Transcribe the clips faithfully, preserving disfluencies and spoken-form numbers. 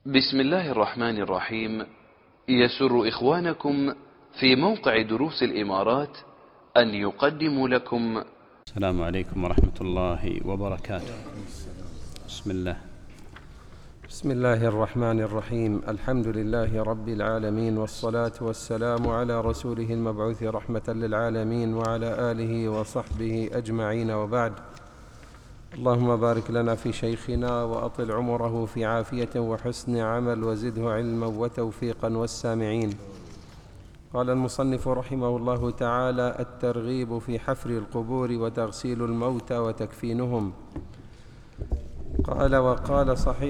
بسم الله الرحمن الرحيم. يسر إخوانكم في موقع دروس الإمارات أن يقدموا لكم. السلام عليكم ورحمة الله وبركاته. بسم الله بسم الله الرحمن الرحيم. الحمد لله رب العالمين، والصلاة والسلام على رسوله المبعوث رحمة للعالمين وعلى آله وصحبه أجمعين، وبعد. اللهم بارك لنا في شيخنا وأطل عمره في عافية وحسن عمل، وزده علما وتوفيقا والسامعين. قال المصنف رحمه الله تعالى: الترغيب في حفر القبور وتغسيل الموتى وتكفينهم. قال وقال صحيح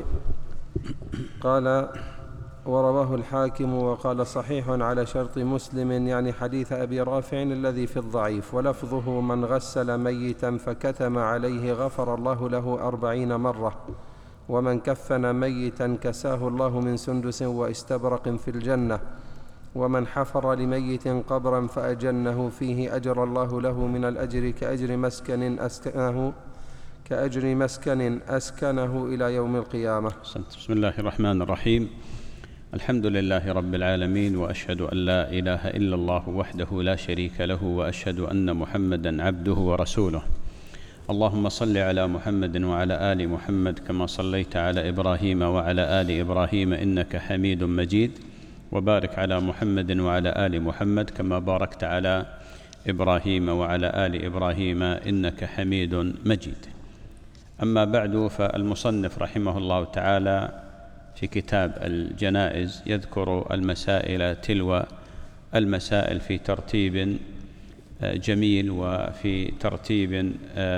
قال ورواه الحاكم وقال صحيح على شرط مسلم، يعني حديث أبي رافع الذي في الضعيف، ولفظه: من غسل ميتا فكتم عليه غفر الله له أربعين مرة، ومن كفن ميتا كساه الله من سندس واستبرق في الجنة، ومن حفر لميت قبرا فأجنه فيه أجر الله له من الأجر كأجر مسكن أسكنه كأجر مسكن أسكنه إلى يوم القيامة. بسم الله الرحمن الرحيم. الحمد لله رب العالمين، وأشهد أن لا إله إلا الله وحده لا شريك له، وأشهد أن محمدا عبده ورسوله. اللهم صل على محمد وعلى آل محمد كما صليت على إبراهيم وعلى آل إبراهيم إنك حميد مجيد، وبارك على محمد وعلى آل محمد كما باركت على إبراهيم وعلى آل إبراهيم إنك حميد مجيد. أما بعد، فالمصنف رحمه الله تعالى في كتاب الجنائز يذكر المسائل تلو المسائل في ترتيب جميل، وفي ترتيب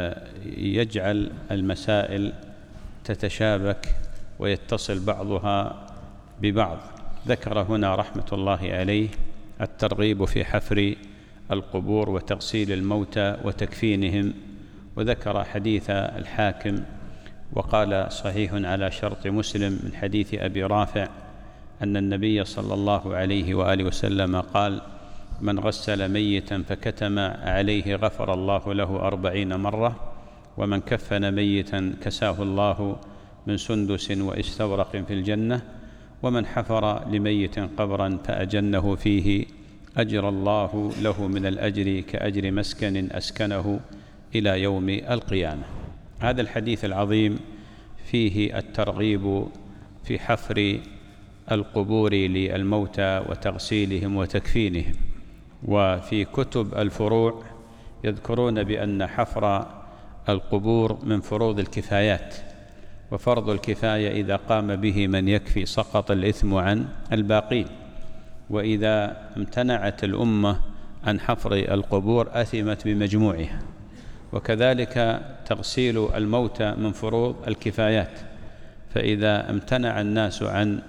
يجعل المسائل تتشابك ويتصل بعضها ببعض. ذكر هنا رحمة الله عليه الترغيب في حفر القبور وتغسيل الموتى وتكفينهم، وذكر حديث الحاكم وقال صحيح على شرط مسلم من حديث أبي رافع أن النبي صلى الله عليه وآله وسلم قال: من غسل ميتا فكتم عليه غفر الله له أربعين مرة، ومن كفن ميتا كساه الله من سندس واستبرق في الجنة، ومن حفر لميت قبرا فأجنه فيه أجر الله له من الأجر كأجر مسكن أسكنه إلى يوم القيامة. هذا الحديث العظيم فيه الترغيب في حفر القبور للموتى وتغسيلهم وتكفينهم. وفي كتب الفروع يذكرون بأن حفر القبور من فروض الكفايات، وفرض الكفاية إذا قام به من يكفي سقط الإثم عن الباقين، وإذا امتنعت الأمة عن حفر القبور أثمت بمجموعها. وكذلك تغسيل الموتى من فروض الكفايات، فإذا امتنع الناس عن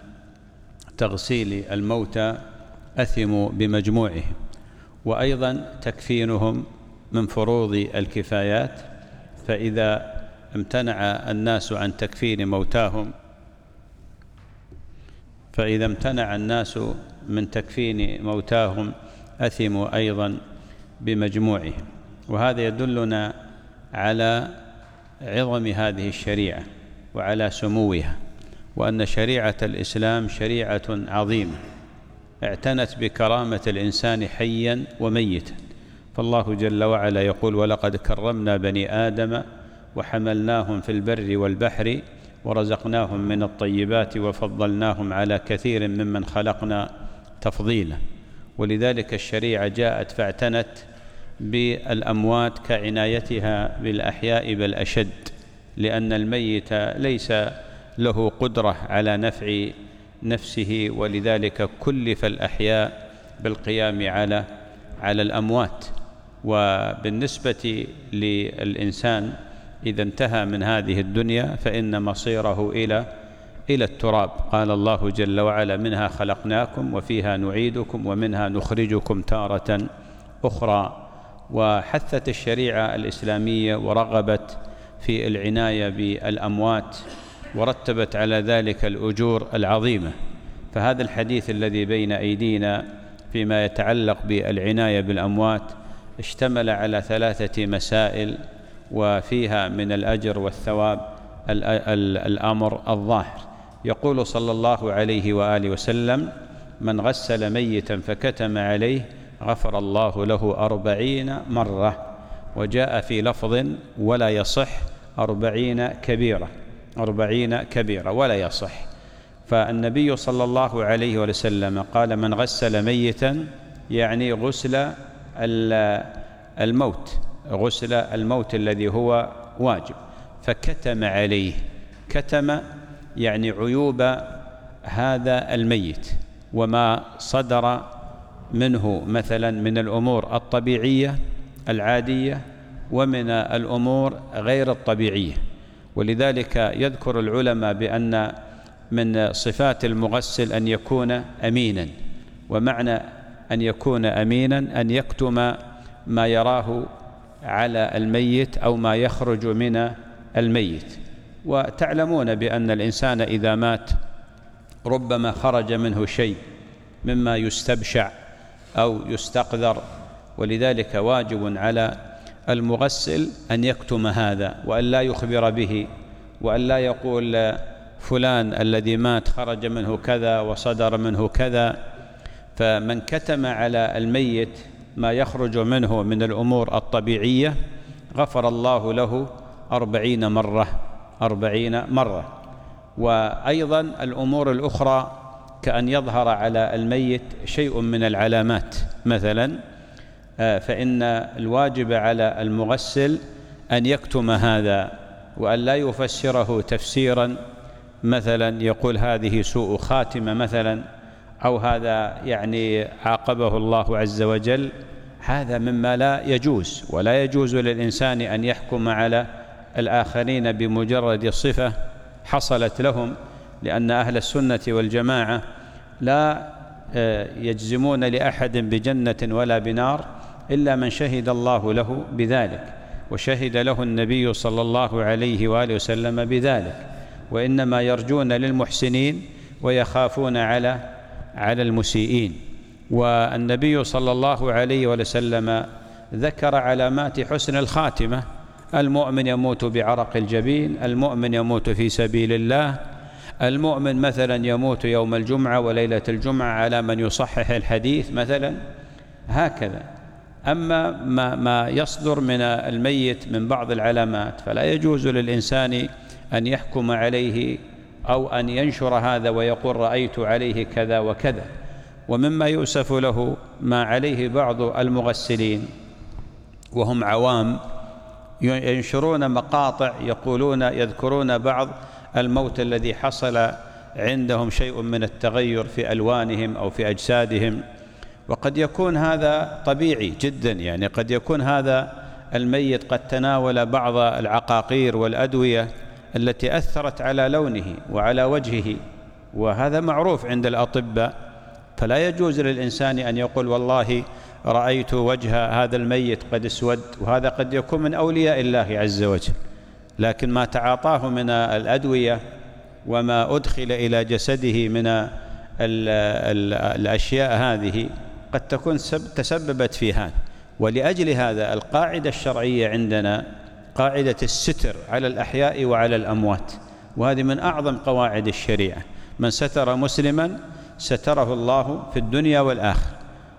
تغسيل الموتى أثموا بمجموعهم. وأيضا تكفينهم من فروض الكفايات، فإذا امتنع الناس عن تكفين موتاهم فإذا امتنع الناس من تكفين موتاهم أثموا أيضا بمجموعهم. وهذا يدلنا على عظم هذه الشريعة وعلى سموها، وأن شريعة الإسلام شريعة عظيمة اعتنت بكرامة الإنسان حيا وميتا. فالله جل وعلا يقول: ولقد كرمنا بني آدم وحملناهم في البر والبحر ورزقناهم من الطيبات وفضلناهم على كثير ممن خلقنا تفضيلا. ولذلك الشريعة جاءت فاعتنت بالأموات كعنايتها بالأحياء بل أشد، لأن الميت ليس له قدرة على نفع نفسه، ولذلك كلف الأحياء بالقيام على على الأموات. وبالنسبة للإنسان إذا انتهى من هذه الدنيا فإن مصيره إلى إلى التراب. قال الله جل وعلا: منها خلقناكم وفيها نعيدكم ومنها نخرجكم تارة أخرى. وحثت الشريعة الإسلامية ورغبت في العناية بالأموات، ورتبت على ذلك الأجور العظيمة. فهذا الحديث الذي بين أيدينا فيما يتعلق بالعناية بالأموات اشتمل على ثلاثة مسائل، وفيها من الأجر والثواب الأمر الظاهر. يقول صلى الله عليه وآله وسلم: من غسل ميتا فكتم عليه غفر الله له أربعين مرة. وجاء في لفظ: ولا يصح أربعين كبيرة، أربعين كبيرة ولا يصح. فالنبي صلى الله عليه وسلم قال: من غسل ميتا، يعني غسل الموت، غسل الموت الذي هو واجب، فكتم عليه. كتم يعني عيوب هذا الميت وما صدر منه مثلا من الأمور الطبيعية العادية ومن الأمور غير الطبيعية. ولذلك يذكر العلماء بأن من صفات المغسل أن يكون أمينا، ومعنى أن يكون أمينا أن يكتم ما يراه على الميت أو ما يخرج من الميت. وتعلمون بأن الإنسان إذا مات ربما خرج منه شيء مما يستبشع أو يستقذر، ولذلك واجب على المغسل أن يكتم هذا وأن لا يخبر به، وأن لا يقول فلان الذي مات خرج منه كذا وصدر منه كذا. فمن كتم على الميت ما يخرج منه من الأمور الطبيعية غفر الله له أربعين مرة، أربعين مرة. وأيضا الأمور الأخرى كأن يظهر على الميت شيء من العلامات مثلا، فإن الواجب على المغسل أن يكتم هذا وأن لا يفسره تفسيرا مثلا يقول هذه سوء خاتمة مثلا، أو هذا يعني عاقبه الله عز وجل. هذا مما لا يجوز، ولا يجوز للإنسان أن يحكم على الآخرين بمجرد صفة حصلت لهم، لأن أهل السنة والجماعة لا يجزمون لأحد بجنة ولا بنار إلا من شهد الله له بذلك، وشهد له النبي صلى الله عليه وآله وسلم بذلك. وإنما يرجون للمحسنين ويخافون على على المسيئين. والنبي صلى الله عليه وسلم ذكر علامات حسن الخاتمة: المؤمن يموت بعرق الجبين، المؤمن يموت في سبيل الله، المؤمن مثلا يموت يوم الجمعة وليلة الجمعة على من يصحح الحديث مثلا، هكذا. أما ما, ما يصدر من الميت من بعض العلامات فلا يجوز للإنسان أن يحكم عليه أو أن ينشر هذا ويقول رأيت عليه كذا وكذا. ومما يؤسف له ما عليه بعض المغسلين وهم عوام، ينشرون مقاطع يقولون يذكرون بعض الموت الذي حصل عندهم شيء من التغير في ألوانهم أو في أجسادهم، وقد يكون هذا طبيعي جدا. يعني قد يكون هذا الميت قد تناول بعض العقاقير والأدوية التي أثرت على لونه وعلى وجهه، وهذا معروف عند الأطباء. فلا يجوز للإنسان أن يقول والله رأيت وجه هذا الميت قد اسود، وهذا قد يكون من أولياء الله عز وجل، لكن ما تعاطاه من الأدوية وما أدخل إلى جسده من ال ال الأشياء هذه قد تكون تسببت في هذا. ولأجل هذا القاعدة الشرعية عندنا قاعدة الستر على الأحياء وعلى الأموات، وهذه من أعظم قواعد الشريعة: من ستر مسلما ستره الله في الدنيا والآخرة.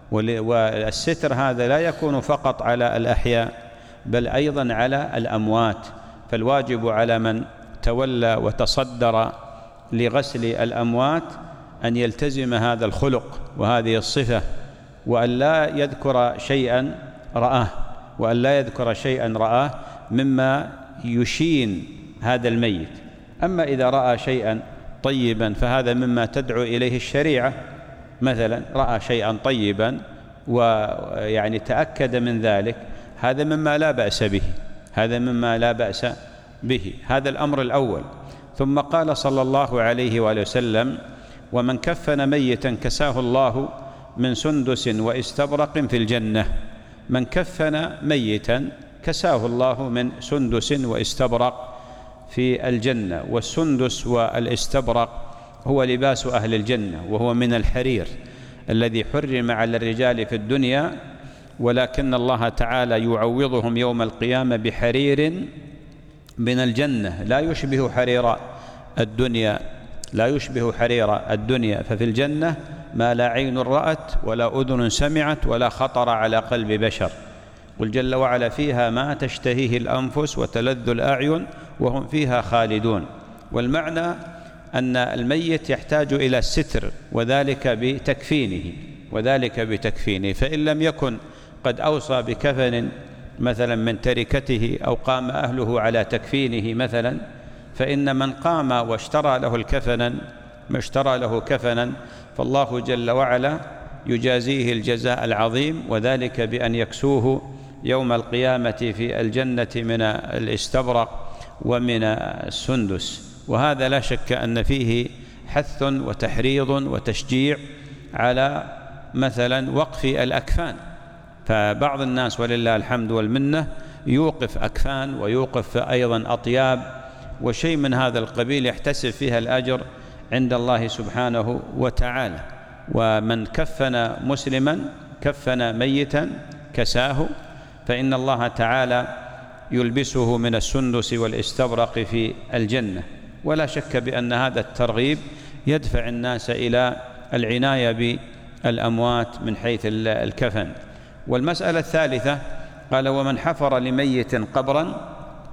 والستر هذا لا يكون فقط على الأحياء بل أيضا على الأموات. فالواجب على من تولى وتصدر لغسل الأموات أن يلتزم هذا الخلق وهذه الصفة، وأن لا يذكر شيئا رآه وأن لا يذكر شيئا رآه مما يشين هذا الميت. أما إذا رأى شيئا طيبا فهذا مما تدعو إليه الشريعة، مثلا رأى شيئا طيبا ويعني تأكد من ذلك، هذا مما لا بأس به، هذا مما لا بأس به. هذا الأمر الأول. ثم قال صلى الله عليه وآله وسلم: ومن كفن ميتا كساه الله من سندس واستبرق في الجنة. من كفن ميتا كساه الله من سندس واستبرق في الجنة. والسندس والاستبرق هو لباس أهل الجنة، وهو من الحرير الذي حرم على الرجال في الدنيا، ولكن الله تعالى يعوضهم يوم القيامة بحرير من الجنة لا يشبه حرير الدنيا لا يشبه حرير الدنيا، ففي الجنة ما لا عين رأت ولا أذن سمعت ولا خطر على قلب بشر. قل جل وعلا: فيها ما تشتهيه الأنفس وتلذ الأعين وهم فيها خالدون. والمعنى أن الميت يحتاج إلى الستر، وذلك بتكفينه وذلك بتكفينه فإن لم يكن قد أوصى بكفن مثلا من تركته أو قام أهله على تكفينه مثلا، فإن من قام واشترى له الكفنا ما اشترى له كفنا فالله جل وعلا يجازيه الجزاء العظيم، وذلك بأن يكسوه يوم القيامة في الجنة من الاستبرق ومن السندس. وهذا لا شك أن فيه حث وتحريض وتشجيع على مثلا وقف الأكفان. فبعض الناس ولله الحمد والمنة يوقف أكفان ويوقف أيضا أطياب وشيء من هذا القبيل يحتسب فيها الأجر عند الله سبحانه وتعالى. ومن كفن مسلما كفن ميتا كساه، فإن الله تعالى يلبسه من السندس والاستبرق في الجنة. ولا شك بأن هذا الترغيب يدفع الناس إلى العناية بالأموات من حيث الكفن. والمسألة الثالثة قال: ومن حفر لميت قبرا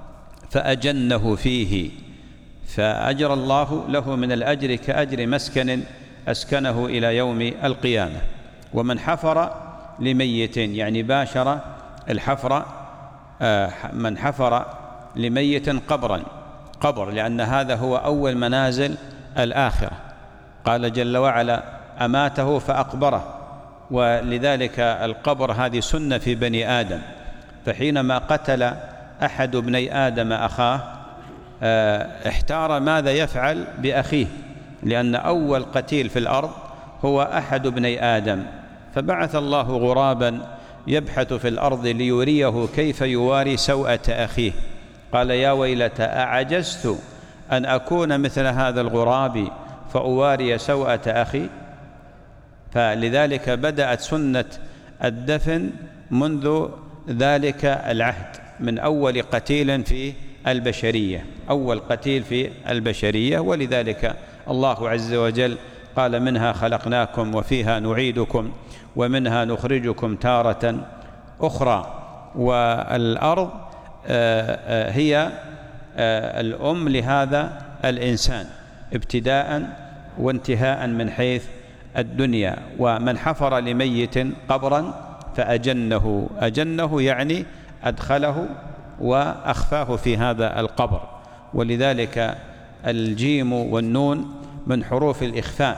فأجنه فيه فأجر الله له من الأجر كأجر مسكن أسكنه إلى يوم القيامة. ومن حفر لميت يعني باشر الحفر، من حفر لميت قبرا قبر لأن هذا هو أول منازل الآخرة. قال جل وعلا: أماته فأقبره. ولذلك القبر هذه سنة في بني آدم، فحينما قتل أحد ابني آدم أخاه احتار ماذا يفعل بأخيه، لأن أول قتيل في الأرض هو أحد ابني آدم، فبعث الله غرابا يبحث في الأرض ليريه كيف يواري سوءة أخيه. قال: يا ويلتى أعجزت أن أكون مثل هذا الغراب فأواري سوءة أخي. فلذلك بدأت سنة الدفن منذ ذلك العهد، من أول قتيل في البشرية أول قتيل في البشرية. ولذلك الله عز وجل قال: منها خلقناكم وفيها نعيدكم ومنها نخرجكم تارة أخرى. والأرض هي الأم لهذا الإنسان ابتداء وانتهاء من حيث الدنيا. ومن حفر لميت قبرا فأجنه أجنه يعني أدخله وأخفاه في هذا القبر. ولذلك الجيم والنون من حروف الإخفاء،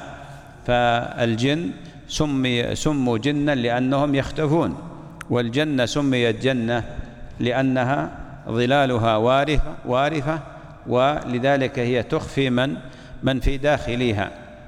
فالجن سمي سموا جنا لأنهم يختفون، والجنة سميت جنة لأنها ظلالها وارفة, وارفة ولذلك هي تخفي من من في داخلها.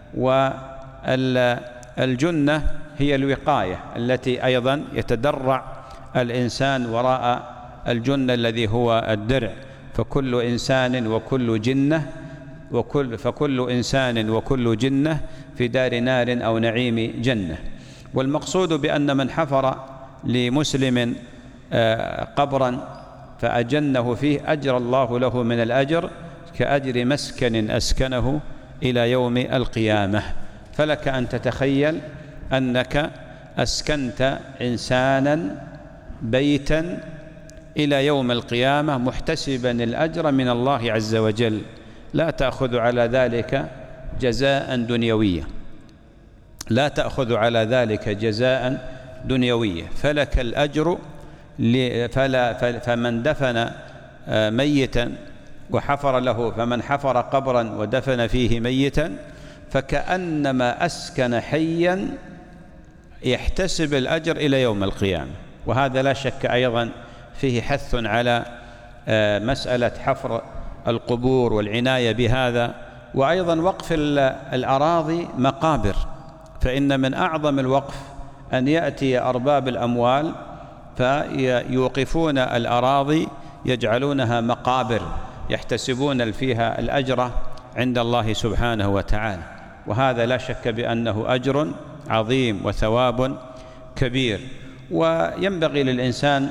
والجنة هي الوقاية التي أيضا يتدرع الإنسان وراء الجنة الذي هو الدرع. فكل إنسان وكل جنة وكل فكل إنسان وكل جنة في دار نار أو نعيم جنة. والمقصود بأن من حفر لمسلم قبرا فأجنه فيه أجر الله له من الأجر كأجر مسكن أسكنه إلى يوم القيامة. فلك أن تتخيل أنك أسكنت إنسانا بيتا إلى يوم القيامة محتسبا الأجر من الله عز وجل، لا تأخذ على ذلك جزاء دنيوية لا تأخذ على ذلك جزاء دنيوية فلك الأجر. فلا فمن دفن ميتا وحفر له فمن حفر قبرا ودفن فيه ميتا فكأنما أسكن حيا يحتسب الأجر إلى يوم القيامة. وهذا لا شك أيضا فيه حث على مسألة حفر القبور والعناية بهذا، وأيضا وقف الأراضي مقابر. فإن من أعظم الوقف أن يأتي أرباب الأموال فيوقفون الأراضي يجعلونها مقابر يحتسبون فيها الأجر عند الله سبحانه وتعالى. وهذا لا شك بأنه أجر عظيم وثواب كبير. وينبغي للإنسان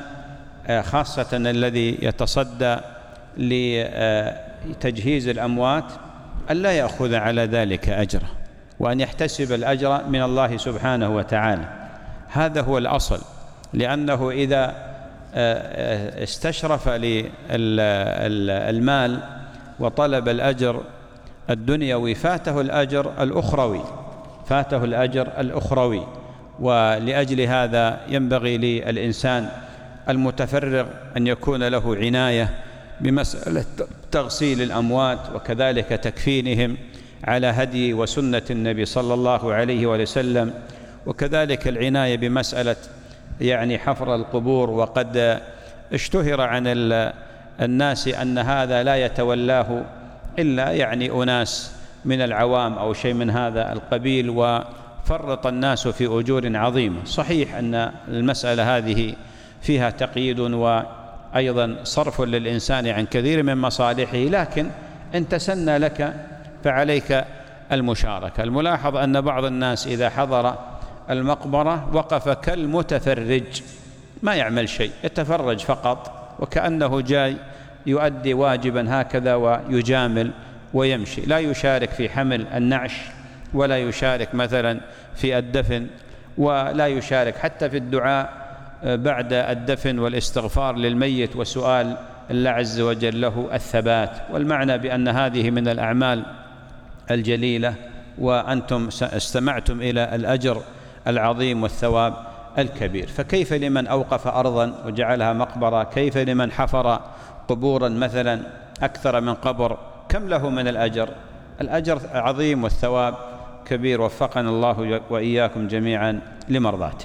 خاصة الذي يتصدى لتجهيز الأموات أن لا يأخذ على ذلك أجره، وأن يحتسب الأجر من الله سبحانه وتعالى. هذا هو الأصل، لأنه إذا استشرف للمال وطلب الأجر الدنيوي فاته الأجر الأخروي، فاته الأجر الأخروي. ولأجل هذا ينبغي للإنسان المتفرغ أن يكون له عناية بمسألة تغسيل الأموات وكذلك تكفينهم على هدي وسنة النبي صلى الله عليه وسلم، وكذلك العناية بمسألة يعني حفر القبور. وقد اشتهر عن الناس أن هذا لا يتولاه إلا يعني أناس من العوام أو شيء من هذا القبيل، وفرط الناس في أجور عظيمة. صحيح أن المسألة هذه فيها تقييد وأيضا صرف للإنسان عن كثير من مصالحه، لكن إن تسنى لك فعليك المشاركة. الملاحظ أن بعض الناس إذا حضر المقبرة وقف كالمتفرج، ما يعمل شيء، يتفرج فقط وكأنه جاي يؤدي واجبا هكذا ويجامل ويمشي، لا يشارك في حمل النعش، ولا يشارك مثلا في الدفن، ولا يشارك حتى في الدعاء بعد الدفن والاستغفار للميت وسؤال الله عز وجل له الثبات. والمعنى بأن هذه من الأعمال الجليلة، وأنتم استمعتم إلى الأجر العظيم والثواب الكبير. فكيف لمن أوقف أرضا وجعلها مقبرة؟ كيف لمن حفر قبورا مثلا أكثر من قبر؟ كم له من الأجر؟ الأجر عظيم والثواب كبير. وفقنا الله وإياكم جميعا لمرضاته.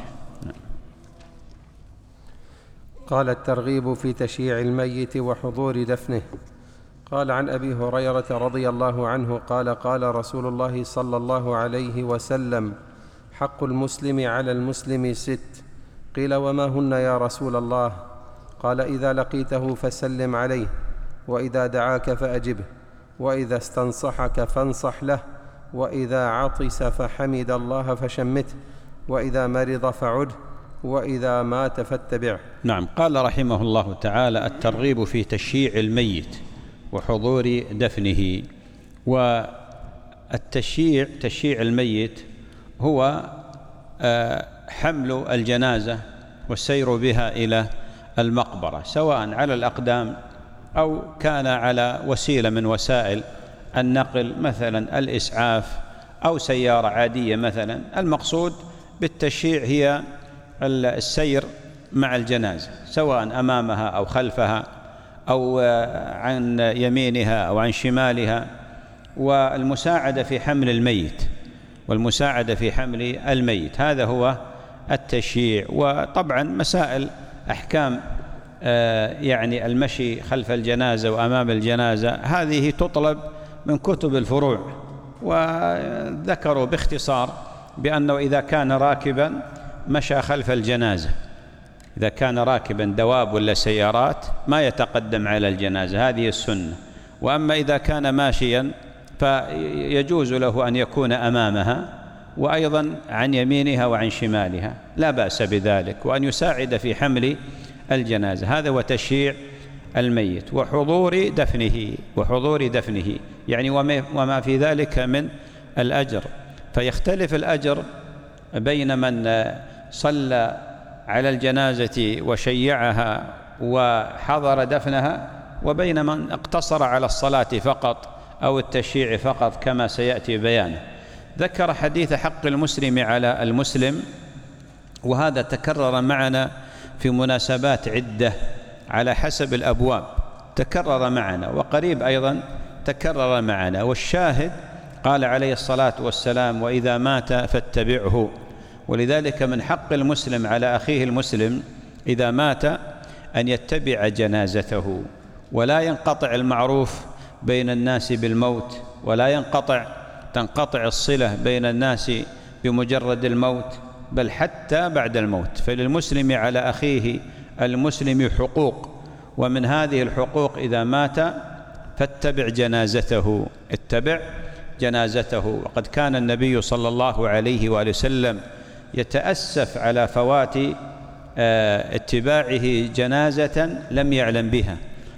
قال: الترغيب في تشييع الميت وحضور دفنه. قال عن أبي هريرة رضي الله عنه قال: قال رسول الله صلى الله عليه وسلم: حق المسلم على المسلم ست. قيل: وما هن يا رسول الله؟ قال: إذا لقيته فسلم عليه، وإذا دعاك فأجبه، وإذا استنصحك فانصح له، وإذا عطس فحمد الله فشمته، وإذا مرض فعده، وإذا مات فاتبعه. نعم. قال رحمه الله تعالى: الترغيب في تشييع الميت وحضور دفنه. والتشييع تشييع الميت هو حمل الجنازة والسير بها إلى المقبرة، سواء على الأقدام أو كان على وسيلة من وسائل النقل، مثلا الإسعاف أو سيارة عادية مثلا. المقصود بالتشييع هي السير مع الجنازة، سواء أمامها أو خلفها أو عن يمينها أو عن شمالها، والمساعدة في حمل الميت والمساعدة في حمل الميت هذا هو التشييع. وطبعا مسائل أحكام يعني المشي خلف الجنازة وأمام الجنازة هذه تطلب من كتب الفروع، وذكروا باختصار بأنه إذا كان راكبا مشى خلف الجنازة، إذا كان راكبا دواب ولا سيارات ما يتقدم على الجنازة، هذه السنة. وأما إذا كان ماشيا فيجوز له أن يكون أمامها وأيضا عن يمينها وعن شمالها، لا بأس بذلك، وأن يساعد في حمل الجنازة. هذا هو تشييع الميت وحضور دفنه وحضور دفنه يعني وما في ذلك من الأجر. فيختلف الأجر بين من صلى على الجنازة وشيعها وحضر دفنها، وبين من اقتصر على الصلاة فقط أو التشييع فقط كما سيأتي بيانه. ذكر حديث حق المسلم على المسلم، وهذا تكرر معنا في مناسبات عدة على حسب الأبواب، تكرر معنا وقريب أيضا تكرر معنا. والشاهد قال عليه الصلاة والسلام: وإذا مات فاتبعه. ولذلك من حق المسلم على أخيه المسلم إذا مات أن يتبع جنازته، ولا ينقطع المعروف بين الناس بالموت، ولا ينقطع تنقطع الصلة بين الناس بمجرد الموت، بل حتى بعد الموت. فللمسلم على أخيه المسلم حقوق، ومن هذه الحقوق إذا مات فاتبع جنازته، اتبع جنازته. وقد كان النبي صلى الله عليه وآله وسلم يتأسف على فوات اتباعه جنازة لم يعلم بها،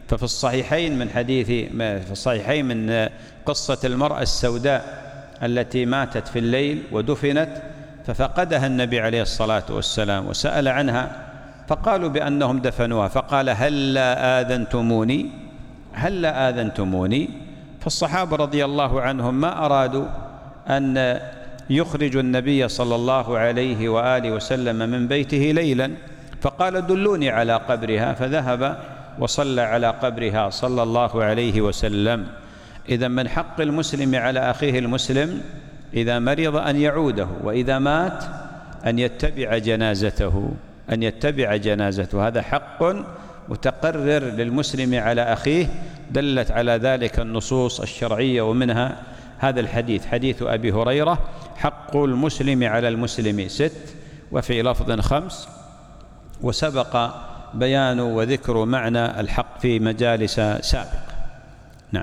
ففي الصحيحين من حديث في الصحيحين من قصة المرأة السوداء التي ماتت في الليل ودفنت، ففقدها النبي عليه الصلاة والسلام وسأل عنها، فقالوا بأنهم دفنوها، فقال هلا آذنتموني هلا آذنتموني. فالصحابة رضي الله عنهم ما أرادوا أن يخرجوا النبي صلى الله عليه وآله وسلم من بيته ليلا، فقال دلوني على قبرها، فذهب وصلى على قبرها صلى الله عليه وسلم. إذا من حق المسلم على أخيه المسلم إذا مرض أن يعوده، وإذا مات أن يتبع جنازته أن يتبع جنازته هذا حق متقرر للمسلم على أخيه، دلت على ذلك النصوص الشرعية، ومنها هذا الحديث حديث أبي هريرة: حق المسلم على المسلم ست، وفي لفظ خمس. وسبق بيان وذكر معنى الحق في مجالس سابقة. نعم.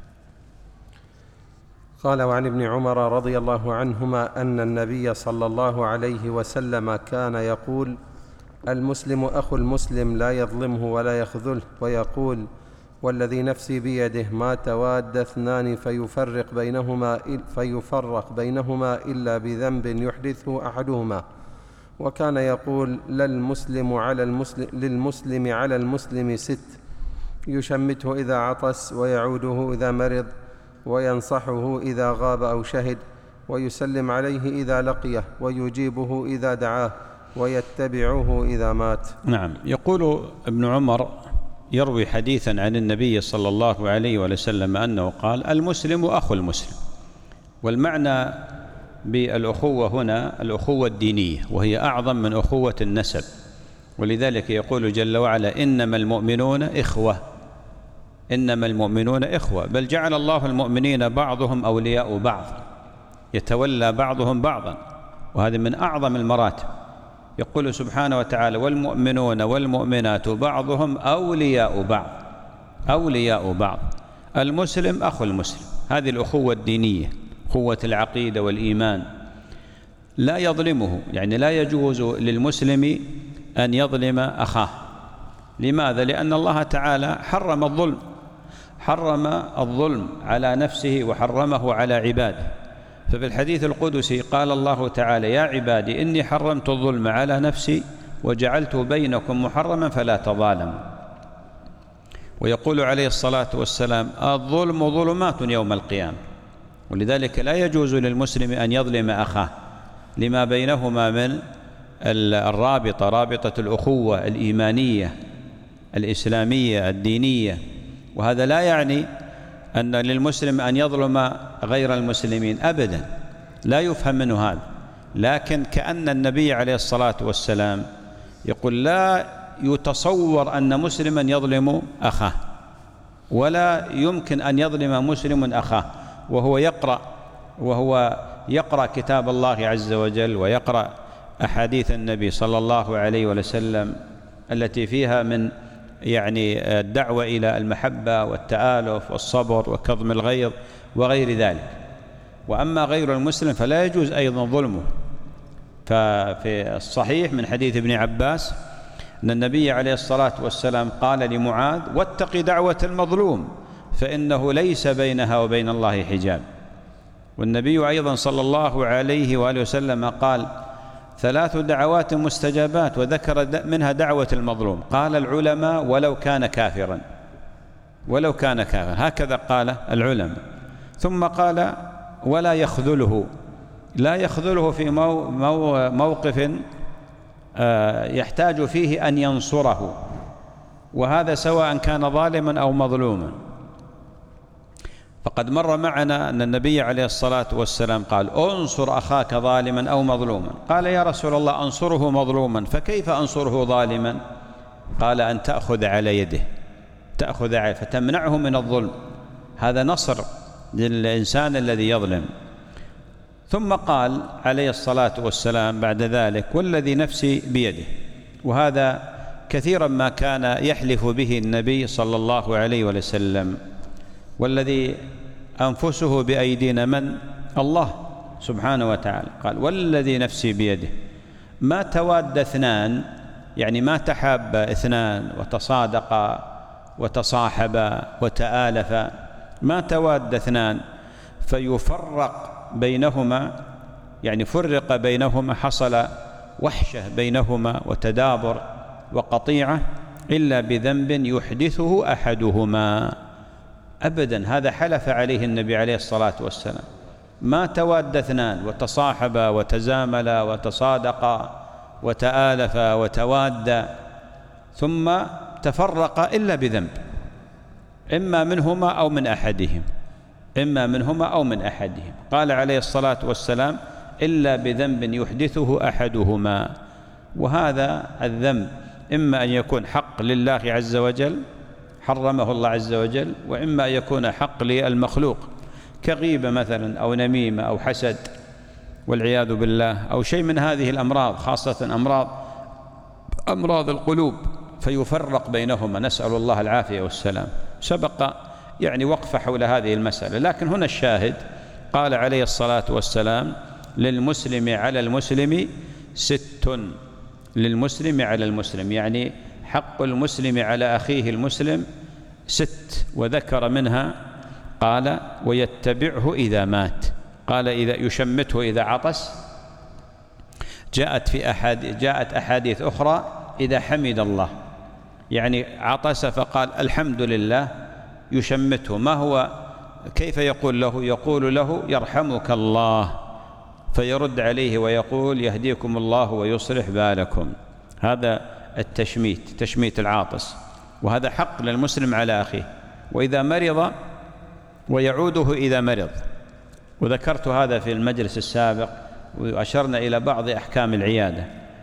قال: وعن ابن عمر رضي الله عنهما أن النبي صلى الله عليه وسلم كان يقول: المسلم أخو المسلم لا يظلمه ولا يخذله، ويقول: والذي نفسي بيده ما تواد اثنان فيفرق بينهما فيفرق بينهما إلا بذنب يحدثه أحدهما. وكان يقول: لا المسلم على المسلم للمسلم على المسلم ست، يشمته إذا عطس، ويعوده إذا مرض، وينصحه إذا غاب أو شهد، ويسلم عليه إذا لقيه، ويجيبه إذا دعاه، ويتبعه إذا مات. نعم. يقول ابن عمر يروي حديثا عن النبي صلى الله عليه وسلم أنه قال: المسلم أخو المسلم. والمعنى بالأخوة هنا الأخوة الدينية، وهي أعظم من أخوة النسب، ولذلك يقول جل وعلا: إنما المؤمنون إخوة إنما المؤمنون إخوة. بل جعل الله المؤمنين بعضهم أولياء بعض، يتولى بعضهم بعضا، وهذا من أعظم المراتب. يقول سبحانه وتعالى: والمؤمنون والمؤمنات بعضهم أولياء بعض أولياء بعض. المسلم أخو المسلم، هذه الأخوة الدينية، أخوة العقيدة والإيمان. لا يظلمه، يعني لا يجوز للمسلم أن يظلم أخاه. لماذا؟ لأن الله تعالى حرم الظلم حرم الظلم على نفسه وحرمه على عباده. ففي الحديث القدسي قال الله تعالى: يا عبادي إني حرمت الظلم على نفسي وجعلته بينكم محرما فلا تظالموا. ويقول عليه الصلاة والسلام: الظلم ظلمات يوم القيامة. ولذلك لا يجوز للمسلم أن يظلم أخاه لما بينهما من الرابطة، رابطة الأخوة الإيمانية الإسلامية الدينية. وهذا لا يعني أن للمسلم أن يظلم غير المسلمين أبدا، لا يفهم منه هذا. لكن كأن النبي عليه الصلاة والسلام يقول: لا يتصور أن مسلما يظلم أخاه، ولا يمكن أن يظلم مسلم أخاه وهو يقرأ وهو يقرأ كتاب الله عز وجل، ويقرأ أحاديث النبي صلى الله عليه وسلم التي فيها من يعني الدعوة إلى المحبة والتآلف والصبر وكظم الغيظ وغير ذلك. وأما غير المسلم فلا يجوز أيضا ظلمه. ففي الصحيح من حديث ابن عباس أن النبي عليه الصلاة والسلام قال لمعاذ: واتق دعوة المظلوم فإنه ليس بينها وبين الله حجاب. والنبي أيضا صلى الله عليه وآله وسلم قال: ثلاث دعوات مستجابات، وذكر منها دعوة المظلوم. قال العلماء: ولو كان كافرا ولو كان كافرا هكذا قال العلماء. ثم قال: ولا يخذله لا يخذله في مو مو موقف يحتاج فيه أن ينصره، وهذا سواء كان ظالما أو مظلوما. فقد مر معنا أن النبي عليه الصلاة والسلام قال: انصر أخاك ظالما أو مظلوما. قال: يا رسول الله أنصره مظلوما، فكيف أنصره ظالما؟ قال: أن تأخذ على يده تأخذ على فتمنعه من الظلم. هذا نصر للإنسان الذي يظلم. ثم قال عليه الصلاة والسلام بعد ذلك: والذي نفسي بيده. وهذا كثيرا ما كان يحلف به النبي صلى الله عليه وسلم. والذي أنفسه بأيدينا من؟ الله سبحانه وتعالى. قال: والذي نفسي بيده ما تواد اثنان، يعني ما تحاب اثنان وتصادقا وتصاحبا وتآلفا، ما تواد اثنان فيفرق بينهما، يعني فرق بينهما، حصل وحشة بينهما وتدابر وقطيعة إلا بذنب يحدثه أحدهما أبدا. هذا حلف عليه النبي عليه الصلاة والسلام، ما تواد اثنان وتصاحبا وتزاملا وتصادقا وتآلفا وتوادا ثم تفرقا إلا بذنب، إما منهما أو من أحدهم، إما منهما أو من أحدهم. قال عليه الصلاة والسلام: إلا بذنب يحدثه أحدهما. وهذا الذنب إما أن يكون حق لله عز وجل حرمه الله عز وجل، وإما أن يكون حق للمخلوق كغيبة مثلا أو نميمة أو حسد والعياذ بالله، أو شيء من هذه الأمراض، خاصة أمراض أمراض القلوب، فيفرق بينهما، نسأل الله العافية والسلام. سبق يعني وقف حول هذه المسألة، لكن هنا الشاهد قال عليه الصلاة والسلام: للمسلم على المسلم ست. للمسلم على المسلم يعني حق المسلم على أخيه المسلم ست، وذكر منها قال: ويتبعه إذا مات. قال: إذا يشمته إذا عطس. جاءت في أحد جاءت أحاديث أخرى إذا حمد الله، يعني عطس فقال الحمد لله، يشمته. ما هو كيف يقول له؟ يقول له: يرحمك الله، فيرد عليه ويقول: يهديكم الله ويصلح بالكم. هذا التشميت، تشميت العاطس، وهذا حق للمسلم على أخيه. وإذا مرض ويعوده إذا مرض، وذكرت هذا في المجلس السابق وأشرنا إلى بعض أحكام العيادة.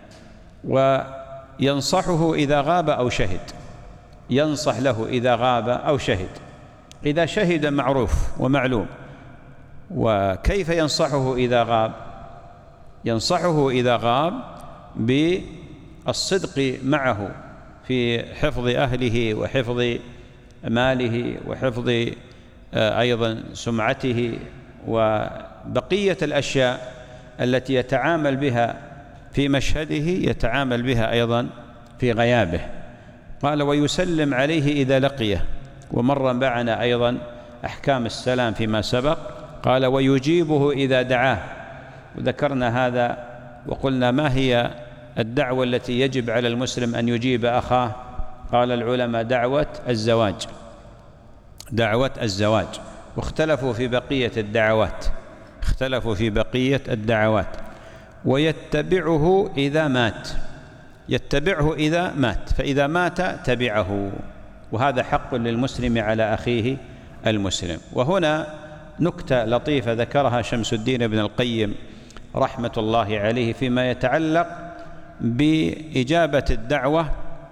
وينصحه إذا غاب أو شهد، ينصح له إذا غاب أو شهد. إذا شهد معروف ومعلوم. وكيف ينصحه إذا غاب؟ ينصحه إذا غاب بالصدق معه في حفظ أهله وحفظ ماله وحفظ أيضا سمعته وبقية الأشياء التي يتعامل بها في مشهده يتعامل بها أيضا في غيابه. قال: ويسلم عليه إذا لقيه. ومر معنا أيضا أحكام السلام فيما سبق. قال: ويجيبه إذا دعاه. وذكرنا هذا وقلنا: ما هي الدعوة التي يجب على المسلم أن يجيب أخاه؟ قال العلماء: دعوة الزواج، دعوة الزواج. واختلفوا في بقية الدعوات، اختلفوا في بقية الدعوات. ويتبعه إذا مات، يتبعه إذا مات، فإذا مات تبعه. وهذا حق للمسلم على أخيه المسلم. وهنا نكتة لطيفة ذكرها شمس الدين ابن القيم رحمة الله عليه فيما يتعلق بإجابة الدعوة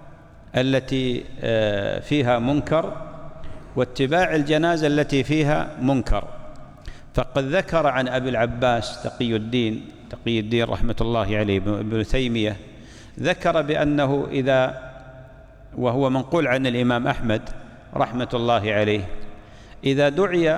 التي فيها منكر واتباع الجنازة التي فيها منكر. فقد ذكر عن أبي العباس تقي الدين تقي الدين رحمة الله عليه ابن تيمية، ذكر بأنه إذا، وهو منقول عن الإمام أحمد رحمة الله عليه، إذا دعي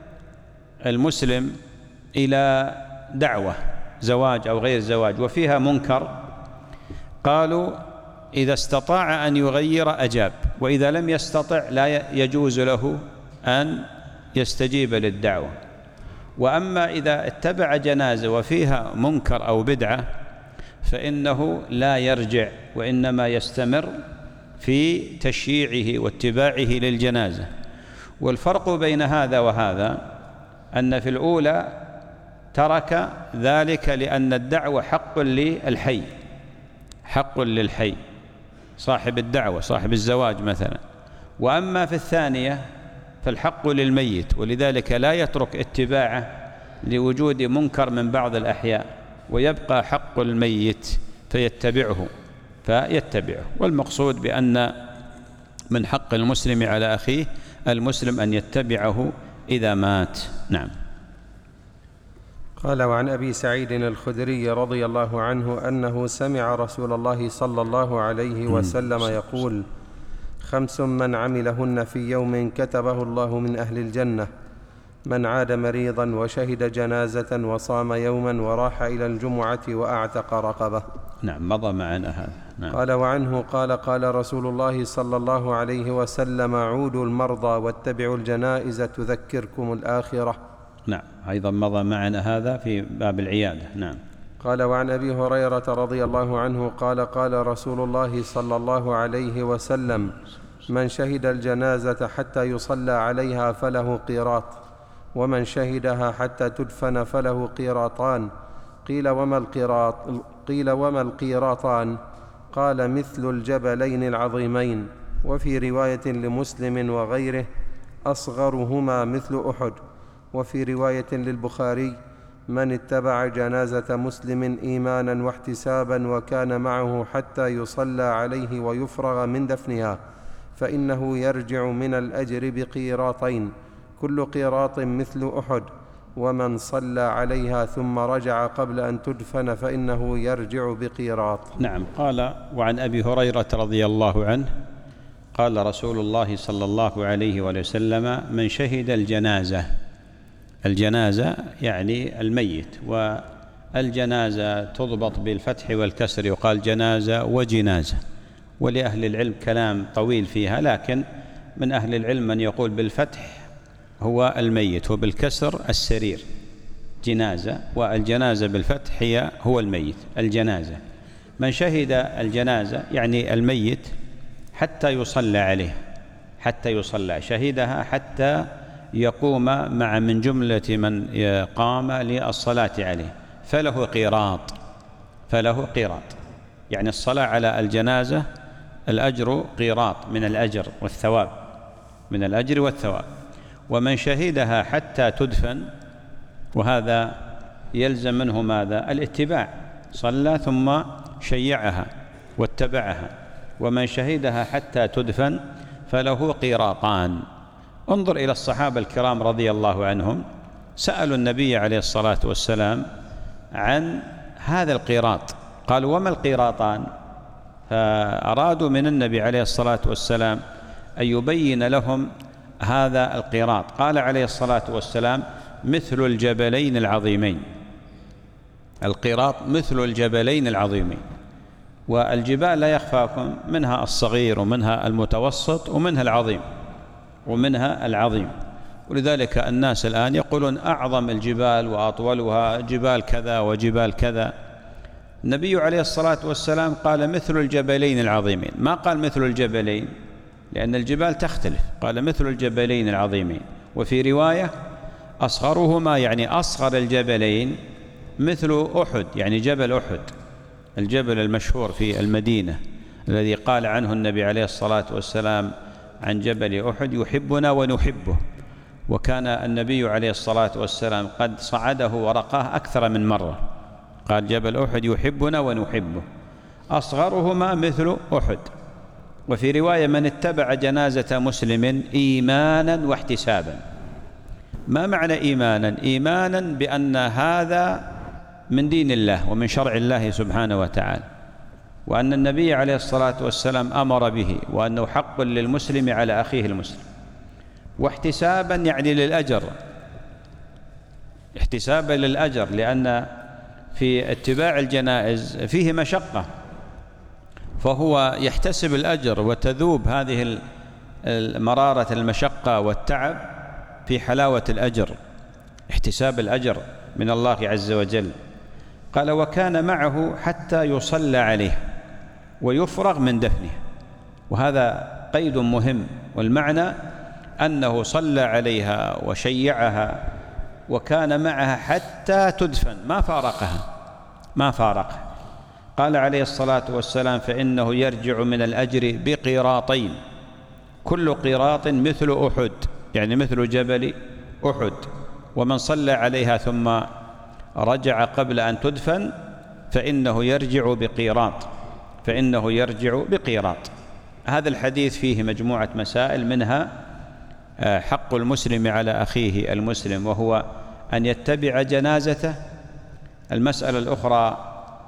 المسلم إلى دعوة زواج أو غير زواج وفيها منكر، قالوا: إذا استطاع أن يغير أجاب، وإذا لم يستطع لا يجوز له أن يستجيب للدعوة. وأما إذا اتبع جنازة وفيها منكر أو بدعة فإنه لا يرجع، وإنما يستمر في تشييعه واتباعه للجنازة. والفرق بين هذا وهذا أن في الأولى ترك ذلك لأن الدعوة حق للحي، حق للحي صاحب الدعوة صاحب الزواج مثلا. وأما في الثانية فالحق للميت، ولذلك لا يترك اتباعه لوجود منكر من بعض الأحياء، ويبقى حق الميت فيتبعه فيتبعه. والمقصود بأن من حق المسلم على أخيه المسلم أن يتبعه إذا مات. نعم. قال: وعن أبي سعيد الخدري رضي الله عنه أنه سمع رسول الله صلى الله عليه وسلم يقول: خمس من عملهن في يوم كتبه الله من أهل الجنة: من عاد مريضا وشهد جنازة وصام يوما وراح إلى الجمعة وأعتق رقبة. نعم مضى معنا هذا. نعم. قال وعنه قال قال رسول الله صلى الله عليه وسلم عودوا المرضى واتبعوا الجنائز تذكركم الآخرة. نعم أيضا مضى معنا هذا في باب العيادة. نعم. قال وعن أبي هريرة رضي الله عنه قال قال رسول الله صلى الله عليه وسلم من شهد الجنازة حتى يصلى عليها فله قيراط، ومن شهدها حتى تدفن فله قيراطان. قيل وما القيراط قيل وما القيراطان؟ قال مثل الجبلين العظيمين. وفي رواية لمسلم وغيره أصغرهما مثل أحد. وفي رواية للبخاري من اتبع جنازة مسلم إيمانا واحتسابا وكان معه حتى يصلى عليه ويفرغ من دفنها فإنه يرجع من الأجر بقيراطين، كل قيراط مثل أحد. ومن صلى عليها ثم رجع قبل أن تدفن فإنه يرجع بقيراط. نعم. قال وعن أبي هريرة رضي الله عنه قال رسول الله صلى الله عليه وسلم من شهد الجنازة، الجنازة يعني الميت، والجنازة تضبط بالفتح والكسر، يقال جنازة وجنازة، ولأهل العلم كلام طويل فيها، لكن من أهل العلم من يقول بالفتح هو الميت وبالكسر السرير جنازة، والجنازة بالفتح هي هو الميت الجنازة. من شهد الجنازة يعني الميت حتى يصلى عليه، حتى يصلى، شهدها حتى يقوم مع من جملة من قام للصلاة عليه فله قيراط، فله قيراط يعني الصلاة على الجنازة الأجر قيراط من الأجر والثواب، من الأجر والثواب. ومن شهدها حتى تدفن، وهذا يلزم منه ماذا؟ الاتباع، صلى ثم شيعها واتبعها. ومن شهدها حتى تدفن فله قيراطان. انظر إلى الصحابة الكرام رضي الله عنهم، سألوا النبي عليه الصلاة والسلام عن هذا القيراط، قالوا وما القيراطان؟ فأرادوا من النبي عليه الصلاة والسلام أن يبين لهم هذا القيراط. قال عليه الصلاة والسلام مثل الجبلين العظيمين. القيراط مثل الجبلين العظيمين، والجبال لا يخفاكم منها الصغير ومنها المتوسط ومنها العظيم ومنها العظيم. ولذلك الناس الآن يقولون أعظم الجبال وأطولها جبال كذا وجبال كذا. النبي عليه الصلاة والسلام قال مثل الجبلين العظيمين، ما قال مثل الجبلين لأن الجبال تختلف، قال مثل الجبلين العظيمين. وفي رواية أصغرهما يعني أصغر الجبلين مثل أحد، يعني جبل أحد، الجبل المشهور في المدينة الذي قال عنه النبي عليه الصلاة والسلام عن جبل أحد يحبنا ونحبه، وكان النبي عليه الصلاة والسلام قد صعده ورقاه أكثر من مرة، قال جبل أحد يحبنا ونحبه. أصغرهما مثل أحد. وفي رواية من اتبع جنازة مسلم إيمانا واحتسابا. ما معنى إيمانا؟ إيمانا بأن هذا من دين الله ومن شرع الله سبحانه وتعالى، وأن النبي عليه الصلاة والسلام أمر به، وأنه حق للمسلم على أخيه المسلم. واحتسابا يعني للأجر، احتسابا للأجر، لأن في اتباع الجنائز فيه مشقة، فهو يحتسب الأجر وتذوب هذه مرارة المشقة والتعب في حلاوة الأجر، احتساب الأجر من الله عز وجل. قال وكان معه حتى يصلى عليه ويفرغ من دفنه، وهذا قيد مهم، والمعنى أنه صلى عليها وشيعها وكان معها حتى تدفن، ما فارقها ما فارقها. قال عليه الصلاة والسلام فإنه يرجع من الأجر بقيراطين، كل قيراط مثل أحد يعني مثل جبل أحد. ومن صلى عليها ثم رجع قبل أن تدفن فإنه يرجع بقيراط، فإنه يرجع بقيراط. هذا الحديث فيه مجموعة مسائل، منها حق المسلم على أخيه المسلم وهو أن يتبع جنازته. المسألة الأخرى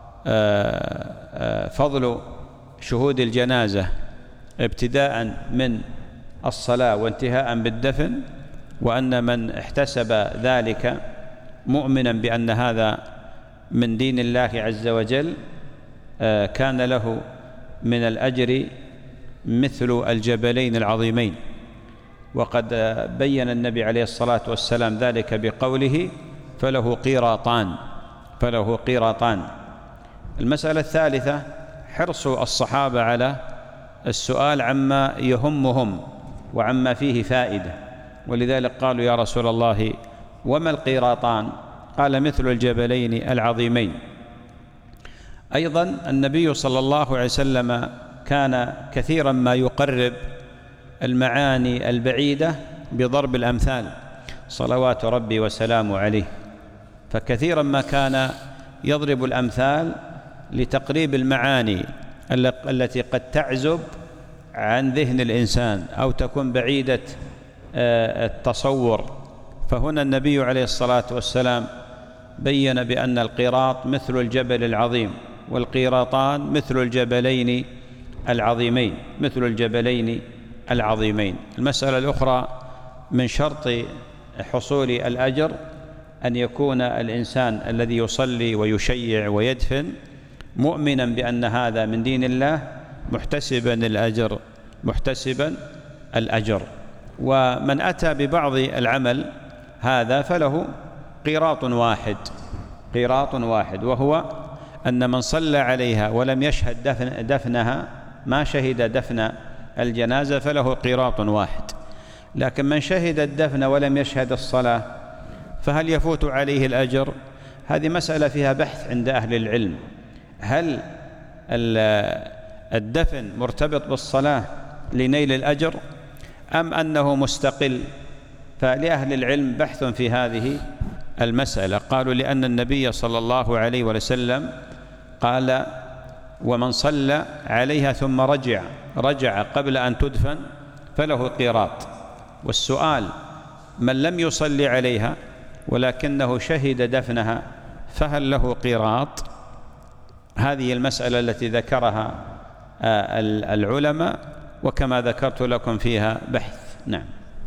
فضل شهود الجنازة ابتداء من الصلاة وانتهاء بالدفن، وأن من احتسب ذلك مؤمنا بأن هذا من دين الله عز وجل كان له من الأجر مثل الجبلين العظيمين. وقد بين النبي عليه الصلاة والسلام ذلك بقوله فله قيراطان فله قيراطان. المسألة الثالثة حرص الصحابة على السؤال عما يهمهم وعما فيه فائدة، ولذلك قالوا يا رسول الله وما القيراطان؟ قال مثل الجبلين العظيمين. أيضا النبي صلى الله عليه وسلم كان كثيرا ما يقرب المعاني البعيدة بضرب الأمثال صلوات ربي وسلامه عليه، فكثيرا ما كان يضرب الأمثال لتقريب المعاني التي قد تعزب عن ذهن الإنسان أو تكون بعيدة التصور. فهنا النبي عليه الصلاة والسلام بين بأن القيراط مثل الجبل العظيم، والقيراطان مثل الجبلين العظيمين مثل الجبلين العظيمين. المسألة الأخرى من شرط حصول الأجر أن يكون الإنسان الذي يصلي ويشيع ويدفن مؤمنا بأن هذا من دين الله محتسبا الأجر محتسبا الأجر. ومن أتى ببعض العمل هذا فله قيراط واحد قيراط واحد وهو أن من صلى عليها ولم يشهد دفن دفنها ما شهد دفن الجنازة فله قيراط واحد. لكن من شهد الدفن ولم يشهد الصلاة فهل يفوت عليه الأجر؟ هذه مسألة فيها بحث عند أهل العلم. هل الدفن مرتبط بالصلاة لنيل الأجر أم أنه مستقل؟ فلأهل العلم بحث في هذه المسألة. قالوا لأن النبي صلى الله عليه وسلم قال ومن صلى عليها ثم رجع رجع قبل أن تدفن فله قيراط. والسؤال من لم يصلي عليها ولكنه شهد دفنها فهل له قيراط؟ هذه المسألة التي ذكرها العلماء وكما ذكرت لكم فيها بحث. نعم.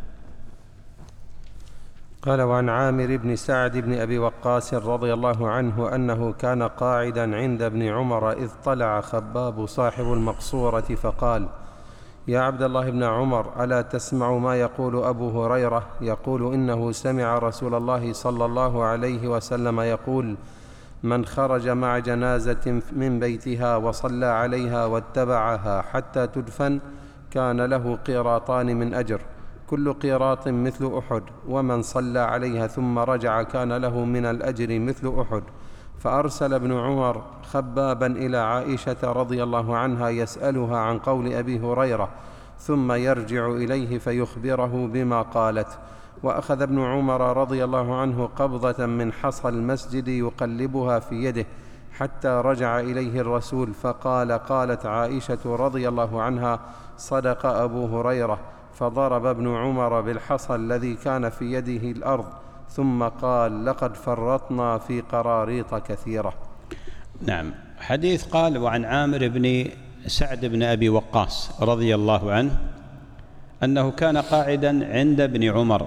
قال وعن عامر بن سعد بن أبي وقاص رضي الله عنه أنه كان قاعدا عند ابن عمر إذ طلع خباب صاحب المقصورة فقال يا عبد الله بن عمر ألا تسمع ما يقول أبو هريرة يقول إنه سمع رسول الله صلى الله عليه وسلم يقول من خرج مع جنازة من بيتها وصلى عليها واتبعها حتى تدفن كان له قيراطان من أجر كل قيراط مثل أحد ومن صلى عليها ثم رجع كان له من الأجر مثل أحد. فأرسل ابن عمر خبابا إلى عائشة رضي الله عنها يسألها عن قول أبي هريرة ثم يرجع إليه فيخبره بما قالت. وأخذ ابن عمر رضي الله عنه قبضة من حصى المسجد يقلبها في يده حتى رجع إليه الرسول فقال قالت عائشة رضي الله عنها صدق أبو هريرة. فضرب ابن عمر بالحصى الذي كان في يده الأرض ثم قال لقد فرطنا في قراريط كثيرة. نعم. حديث قال وعن عامر بن سعد بن أبي وقاص رضي الله عنه أنه كان قاعدا عند ابن عمر،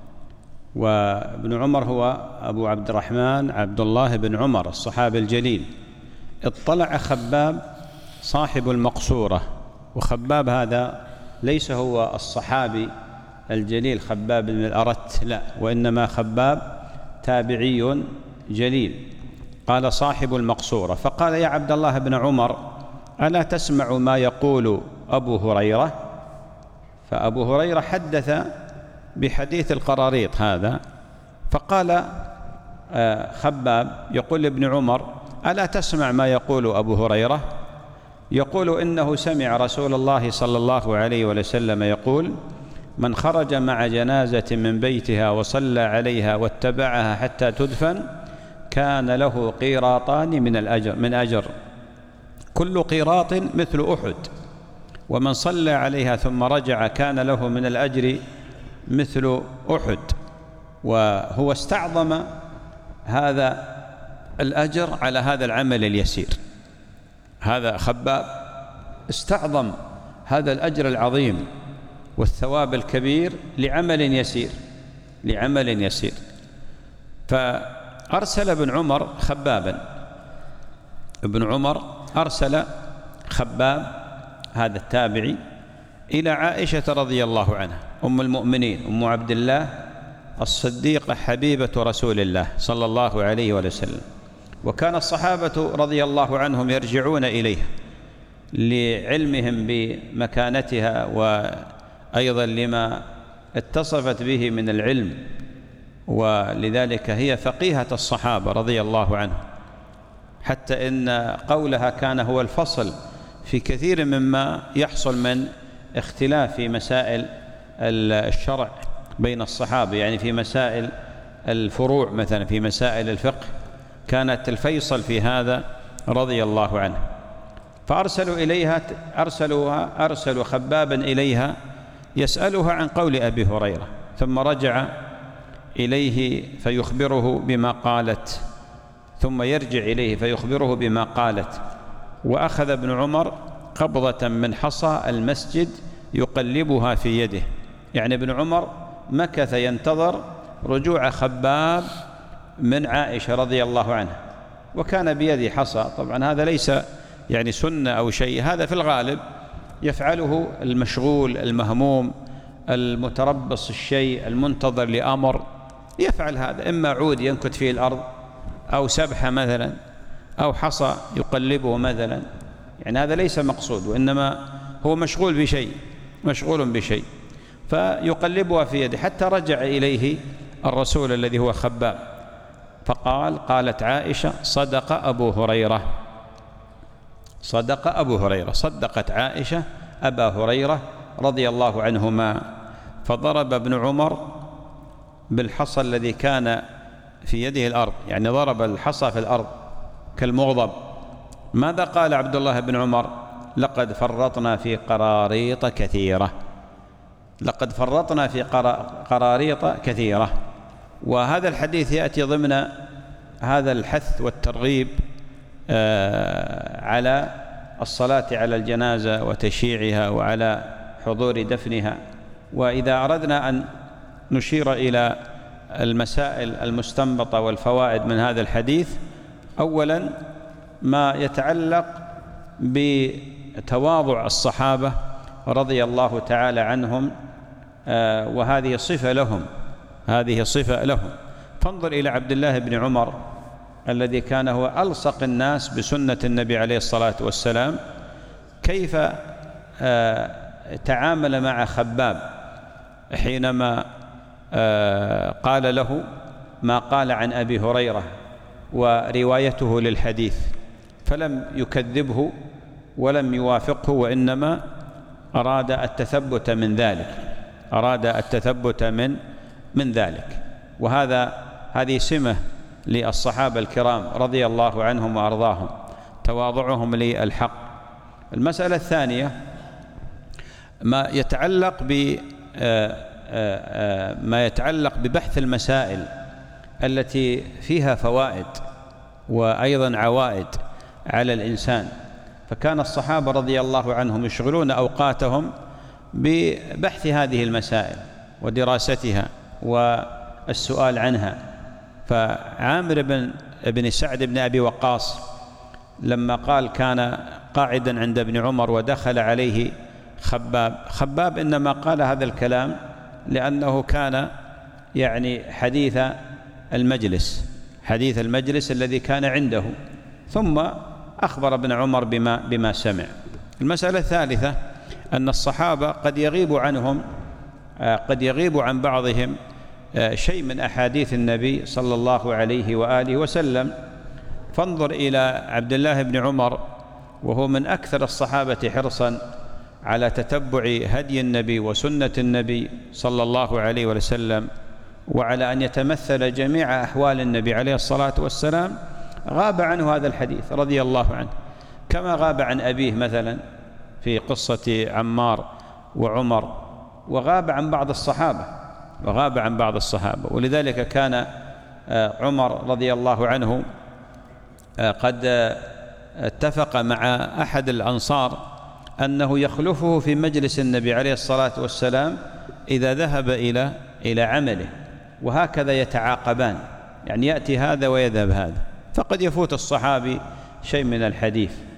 وابن عمر هو أبو عبد الرحمن عبد الله بن عمر الصحابي الجليل. اطلع خباب صاحب المقصورة، وخباب هذا ليس هو الصحابي الجليل خباب بن الأرت، لا، وإنما خباب تابعي جليل. قال صاحب المقصورة فقال يا عبد الله بن عمر ألا تسمع ما يقول أبو هريرة؟ فأبو هريرة حدث بحديث القراريط هذا، فقال خباب يقول لابن عمر ألا تسمع ما يقول أبو هريرة؟ يقول إنه سمع رسول الله صلى الله عليه وسلم يقول من خرج مع جنازة من بيتها وصلى عليها واتبعها حتى تدفن كان له قيراطان من الأجر من أجر كل قيراط مثل أحد ومن صلى عليها ثم رجع كان له من الأجر مثل أحد. وهو استعظم هذا الأجر على هذا العمل اليسير. هذا خباب استعظم هذا الأجر العظيم والثواب الكبير لعمل يسير لعمل يسير فأرسل ابن عمر خبابا. ابن عمر أرسل خباب هذا التابعي إلى عائشة رضي الله عنها أم المؤمنين أم عبد الله الصديقة حبيبة رسول الله صلى الله عليه وسلم. وكان الصحابة رضي الله عنهم يرجعون إليها لعلمهم بمكانتها وأيضا لما اتصفت به من العلم، ولذلك هي فقيهة الصحابة رضي الله عنهم، حتى إن قولها كان هو الفصل في كثير مما يحصل من اختلاف في مسائل الشرع بين الصحابة، يعني في مسائل الفروع مثلا، في مسائل الفقه كانت الفيصل في هذا رضي الله عنه. فأرسلوا إليها أرسلوها أرسلوا خبابا إليها يسألها عن قول أبي هريرة، ثم رجع إليه فيخبره بما قالت، ثم يرجع إليه فيخبره بما قالت. وأخذ ابن عمر قبضة من حصى المسجد يقلبها في يده، يعني ابن عمر مكث ينتظر رجوع خباب من عائشة رضي الله عنها، وكان بيده حصى. طبعا هذا ليس يعني سنة أو شيء، هذا في الغالب يفعله المشغول المهموم المتربص الشيء المنتظر لأمر، يفعل هذا، إما عود ينكت فيه الأرض أو سبحة مثلا أو حصى يقلبه مثلا، يعني هذا ليس مقصود، وإنما هو مشغول بشيء مشغول بشيء فيقلبها في يده، حتى رجع إليه الرسول الذي هو خباب فقال: قالت عائشة: صدق أبو هريرة. صدق أبو هريرة، صدقت عائشة أبا هريرة رضي الله عنهما. فضرب ابن عمر بالحصى الذي كان في يده الأرض، يعني ضرب الحصى في الأرض كالمغضب. ماذا قال عبد الله بن عمر؟ لقد فرطنا في قراريط كثيرة، لقد فرطنا في قراريط كثيرة. وهذا الحديث يأتي ضمن هذا الحث والترغيب على الصلاة على الجنازة وتشييعها وعلى حضور دفنها. وإذا أردنا أن نشير إلى المسائل المستنبطة والفوائد من هذا الحديث، أولا ما يتعلق بتواضع الصحابة رضي الله تعالى عنهم، وهذه صفة لهم هذه صفة لهم فانظر إلى عبد الله بن عمر الذي كان هو ألصق الناس بسنة النبي عليه الصلاة والسلام، كيف تعامل مع خباب حينما قال له ما قال عن أبي هريرة وروايته للحديث، فلم يكذبه ولم يوافقه، وإنما أراد التثبت من ذلك أراد التثبت من من ذلك. وهذا هذه سمة للصحابة الكرام رضي الله عنهم وأرضاهم، تواضعهم للحق. المسألة الثانية ما يتعلق ب ما يتعلق ببحث المسائل التي فيها فوائد وأيضا عوائد على الإنسان. فكان الصحابة رضي الله عنهم يشغلون أوقاتهم ببحث هذه المسائل ودراستها والسؤال عنها. فعامر بن ابن سعد بن أبي وقاص لما قال كان قاعدا عند ابن عمر ودخل عليه خباب خباب إنما قال هذا الكلام لأنه كان يعني حديث المجلس حديث المجلس الذي كان عنده، ثم أخبر ابن عمر بما بما سمع. المسألة الثالثة أن الصحابة قد يغيب عنهم قد يغيب عن بعضهم شيء من أحاديث النبي صلى الله عليه وآله وسلم. فانظر إلى عبد الله بن عمر وهو من أكثر الصحابة حرصا على تتبع هدي النبي وسنة النبي صلى الله عليه وسلم، وعلى أن يتمثل جميع أحوال النبي عليه الصلاة والسلام. غاب عنه هذا الحديث رضي الله عنه، كما غاب عن أبيه مثلا في قصة عمار وعمر، وغاب عن بعض الصحابة وغاب عن بعض الصحابة ولذلك كان عمر رضي الله عنه قد اتفق مع أحد الأنصار أنه يخلفه في مجلس النبي عليه الصلاة والسلام إذا ذهب إلى إلى عمله، وهكذا يتعاقبان، يعني يأتي هذا ويذهب هذا، فقد يفوت الصحابي شيء من الحديث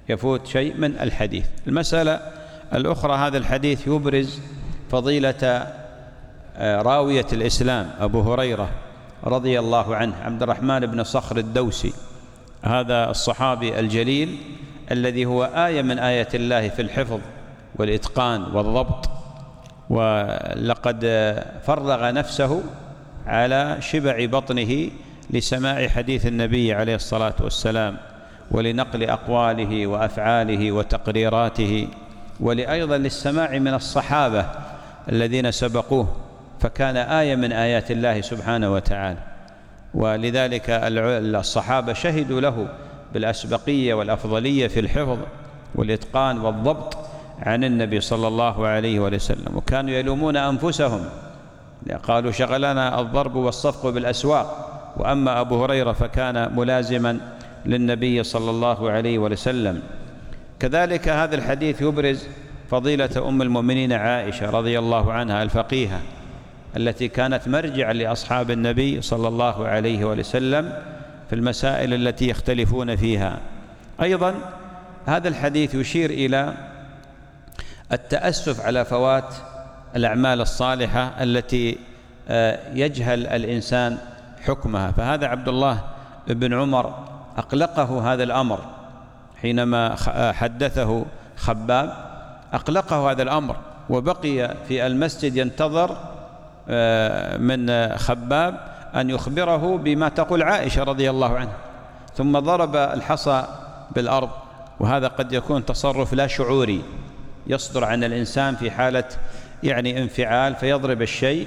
يفوت شيء من الحديث. المسألة الأخرى، هذا الحديث يبرز فضيلة راوية الإسلام أبو هريرة رضي الله عنه، عبد الرحمن بن صخر الدوسي، هذا الصحابي الجليل الذي هو آية من آيات الله في الحفظ والإتقان والضبط، ولقد فرغ نفسه على شبع بطنه لسماع حديث النبي عليه الصلاة والسلام، ولنقل أقواله وأفعاله وتقريراته، ولأيضا للسماع من الصحابة الذين سبقوه، فكان آية من آيات الله سبحانه وتعالى. ولذلك الصحابة شهدوا له بالأسبقية والأفضلية في الحفظ والإتقان والضبط عن النبي صلى الله عليه وسلم، وكانوا يلومون أنفسهم، قالوا شغلنا الضرب والصفق بالأسواق، وأما أبو هريرة فكان ملازما للنبي صلى الله عليه وسلم. كذلك هذا الحديث يبرز فضيلة أم المؤمنين عائشة رضي الله عنها الفقيهة، التي كانت مرجعا لأصحاب النبي صلى الله عليه وسلم في المسائل التي يختلفون فيها. أيضا هذا الحديث يشير إلى التأسف على فوات الأعمال الصالحة التي يجهل الإنسان حكمها، فهذا عبد الله بن عمر أقلقه هذا الأمر حينما حدثه خباب، أقلقه هذا الأمر، وبقي في المسجد ينتظر من خباب أن يخبره بما تقول عائشة رضي الله عنها، ثم ضرب الحصى بالأرض. وهذا قد يكون تصرف لا شعوري يصدر عن الإنسان في حالة يعني انفعال، فيضرب الشيء،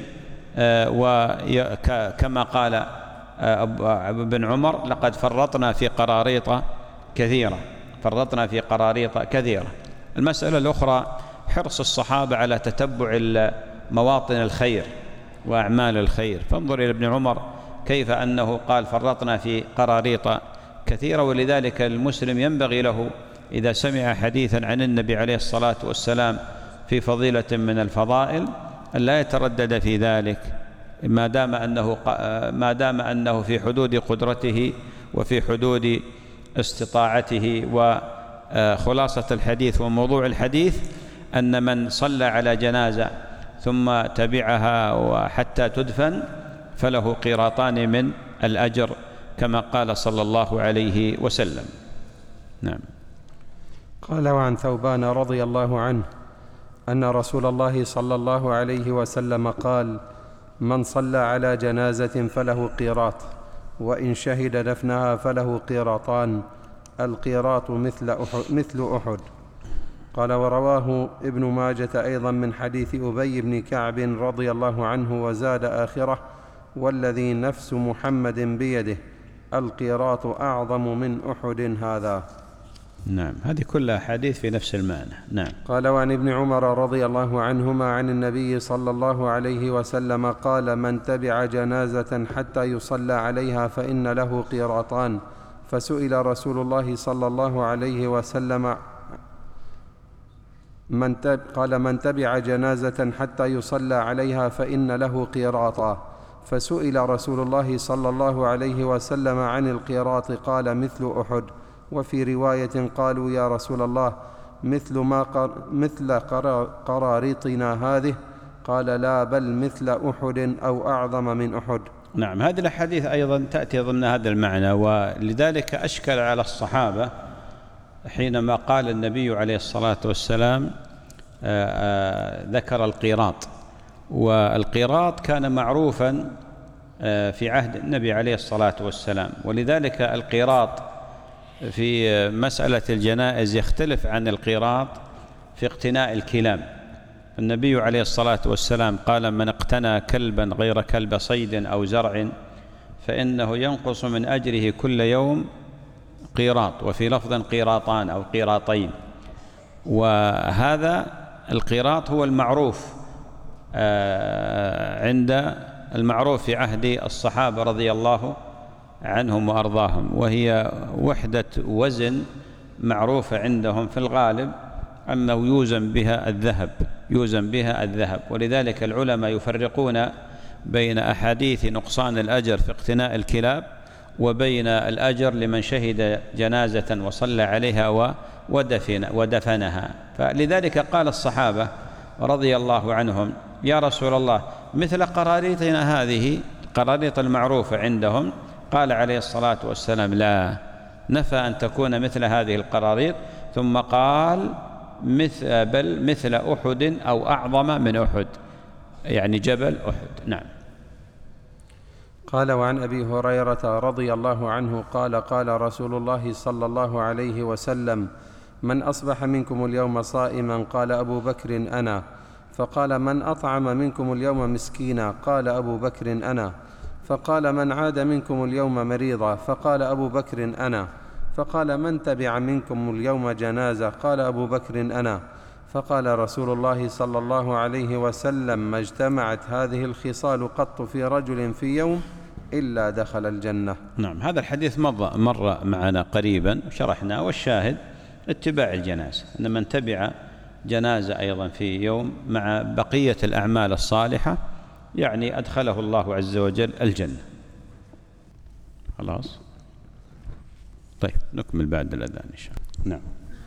وكما قال ابن عمر لقد فرطنا في قراريط كثيرة، فرطنا في قراريط كثيرة. المسألة الأخرى حرص الصحابة على تتبع مواطن الخير وأعمال الخير، فانظر إلى ابن عمر كيف أنه قال فرطنا في قراريط كثيرة. ولذلك المسلم ينبغي له إذا سمع حديثا عن النبي عليه الصلاة والسلام في فضيلة من الفضائل أن لا يتردد في ذلك، ما دام أنه ما دام أنه في حدود قدرته وفي حدود استطاعته. وخلاصة الحديث وموضوع الحديث أن من صلى على جنازة ثم تبعها وحتى تدفن فله قيراطان من الأجر كما قال صلى الله عليه وسلم. نعم. قال: وعن ثوبان رضي الله عنه أن رسول الله صلى الله عليه وسلم قال: من صلى على جنازة فله قيراط، وإن شهد دفنها فله قيراطان، القيراط مثل أحد, مثل أحد. قال: ورواه ابن ماجة أيضا من حديث أبي بن كعب رضي الله عنه، وزاد آخره: والذي نفس محمد بيده القيراط أعظم من أحد هذا. نعم، هذه كلها حديث في نفس المعنى. نعم. قال: وعن ابن عمر رضي الله عنهما عن النبي صلى الله عليه وسلم قال: من تبع جنازة حتى يصلى عليها فإن له قيراطان. فسئل رسول الله صلى الله عليه وسلم من تب قال: من تبع جنازة حتى يصلى عليها فإن له قيراطا. فسئل رسول الله صلى الله عليه وسلم عن القيراط قال: مثل أحد. وفي رواية قالوا: يا رسول الله، مثل ما قر مثل قراريطنا هذه؟ قال: لا، بل مثل أحد أو أعظم من أحد. نعم، هذه الأحاديث أيضا تأتي ضمن هذا المعنى، ولذلك أشكل على الصحابة حينما قال النبي عليه الصلاة والسلام آآ آآ ذكر القيراط. والقيراط كان معروفا في عهد النبي عليه الصلاة والسلام، ولذلك القيراط في مسألة الجنائز يختلف عن القيراط في اقتناء الكلاب. النبي عليه الصلاة والسلام قال: من اقتنى كلبا غير كلب صيد أو زرع فإنه ينقص من أجره كل يوم قيراط، وفي لفظ قيراطان أو قيراطين. وهذا القيراط هو المعروف عند المعروف في عهد الصحابة رضي الله عنهم وأرضاهم، وهي وحدة وزن معروفة عندهم في الغالب أنه يوزن بها الذهب يوزن بها الذهب ولذلك العلماء يفرقون بين أحاديث نقصان الأجر في اقتناء الكلاب وبين الأجر لمن شهد جنازة وصلى عليها ودفن ودفنها. فلذلك قال الصحابة رضي الله عنهم: يا رسول الله، مثل قراريطنا هذه، قراريط المعروفة عندهم. قال عليه الصلاة والسلام: لا، نفى أن تكون مثل هذه القراريط، ثم قال: مثل بل مثل أحد أو أعظم من أحد، يعني جبل أحد. نعم. قال: وعن أبي هريرة رضي الله عنه قال: قال رسول الله صلى الله عليه وسلم: من أصبح منكم اليوم صائما؟ قال أبو بكر: أنا. فقال: من أطعم منكم اليوم مسكينا؟ قال أبو بكر: أنا. فقال: من عاد منكم اليوم مريضا؟ فقال أبو بكر: أنا. فقال: من تبع منكم اليوم جنازة؟ قال أبو بكر: أنا. فقال رسول الله صلى الله عليه وسلم: ما اجتمعت هذه الخصال قط في رجل في يوم إلا دخل الجنة. نعم، هذا الحديث مر, مر معنا قريبا وشرحناه، والشاهد اتباع الجنازة، أن من تبع جنازة أيضا في يوم مع بقية الأعمال الصالحة يعني أدخله الله عز وجل الجنة. خلاص. طيب، نكمل بعد الأذان إن شاء الله. نعم.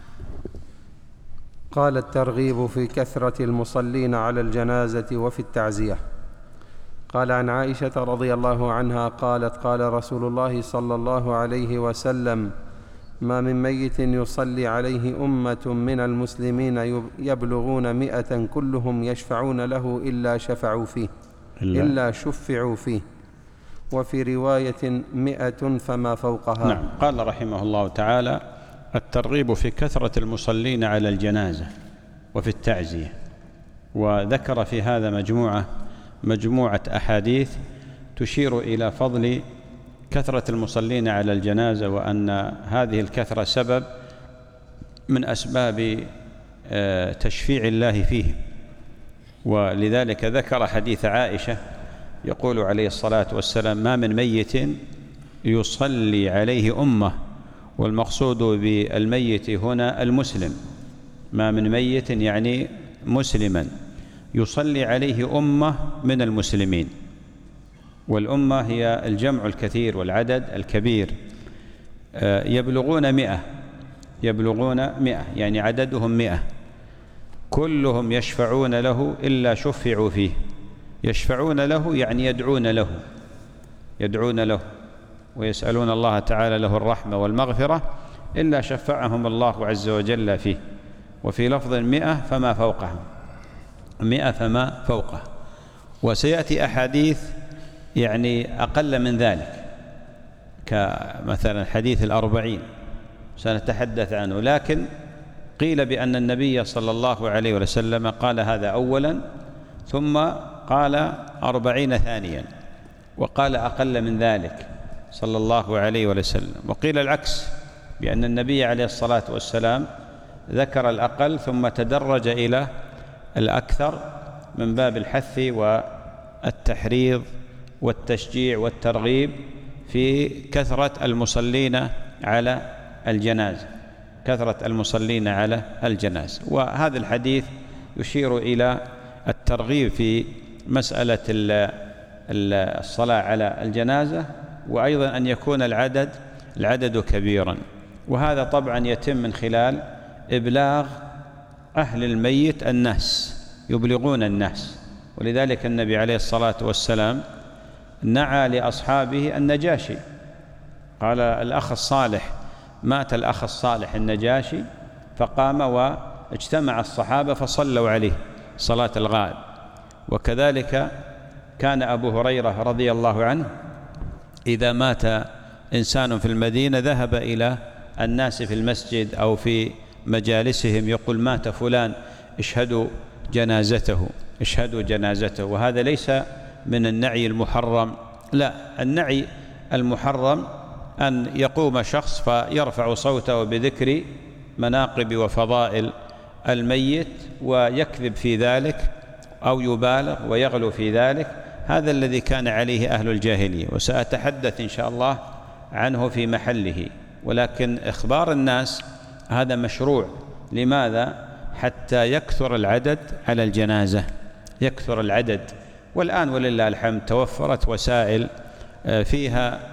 قال: الترغيب في كثرة المصلين على الجنازة وفي التعزية. قال: عن عائشة رضي الله عنها قالت: قال رسول الله صلى الله عليه وسلم: ما من ميت يصلي عليه أمة من المسلمين يبلغون مئة كلهم يشفعون له إلا شفعوا فيه إلا, إلا شفعوا فيه، وفي رواية مئة فما فوقها. نعم. قال رحمه الله تعالى: الترغيب في كثرة المصلين على الجنازة وفي التعزية. وذكر في هذا مجموعة مجموعة أحاديث تشير إلى فضل كثرة المصلين على الجنازة، وأن هذه الكثرة سبب من أسباب تشفيع الله فيه. ولذلك ذكر حديث عائشة يقول عليه الصلاة والسلام: ما من ميت يصلي عليه أمة، والمقصود بالميت هنا المسلم، ما من ميت يعني مسلما يصلي عليه أمة من المسلمين، والأمة هي الجمع الكثير والعدد الكبير، يبلغون مئة يبلغون مئة يعني عددهم مئة، كلهم يشفعون له إلا شفعوا فيه. يشفعون له يعني يدعون له يدعون له ويسألون الله تعالى له الرحمة والمغفرة، إلا شفعهم الله عز وجل فيه. وفي لفظ مئة فما فوقه مئة فما فوقه. وسيأتي أحاديث يعني أقل من ذلك، كمثلا حديث الأربعين سنتحدث عنه، لكن قيل بأن النبي صلى الله عليه وسلم قال هذا أولا، ثم قال أربعين ثانيا، وقال أقل من ذلك صلى الله عليه وسلم. وقيل العكس، بأن النبي عليه الصلاة والسلام ذكر الأقل ثم تدرج إلى الأكثر من باب الحث والتحريض والتشجيع والترغيب في كثرة المصلين على الجنازة كثرة المصلين على الجنازة. وهذا الحديث يشير إلى الترغيب في مسألة الصلاة على الجنازة، وأيضا أن يكون العدد العدد كبيرا. وهذا طبعا يتم من خلال إبلاغ أهل الميت الناس، يبلغون الناس. ولذلك النبي عليه الصلاة والسلام نعى لأصحابه النجاشي، قال: الأخ الصالح مات الأخ الصالح النجاشي، فقام واجتمع الصحابة فصلوا عليه صلاة الغائب. وكذلك كان أبو هريرة رضي الله عنه إذا مات إنسان في المدينة ذهب إلى الناس في المسجد أو في مجالسهم يقول: مات فلان، اشهدوا جنازته اشهدوا جنازته. وهذا ليس من النعي المحرم، لا، النعي المحرم أن يقوم شخص فيرفع صوته بذكر مناقب وفضائل الميت ويكذب في ذلك أو يبالغ ويغلو في ذلك. هذا الذي كان عليه أهل الجاهلية، وسأتحدث إن شاء الله عنه في محله. ولكن إخبار الناس هذا مشروع. لماذا؟ حتى يكثر العدد على الجنازة، يكثر العدد. والآن ولله الحمد توفرت وسائل فيها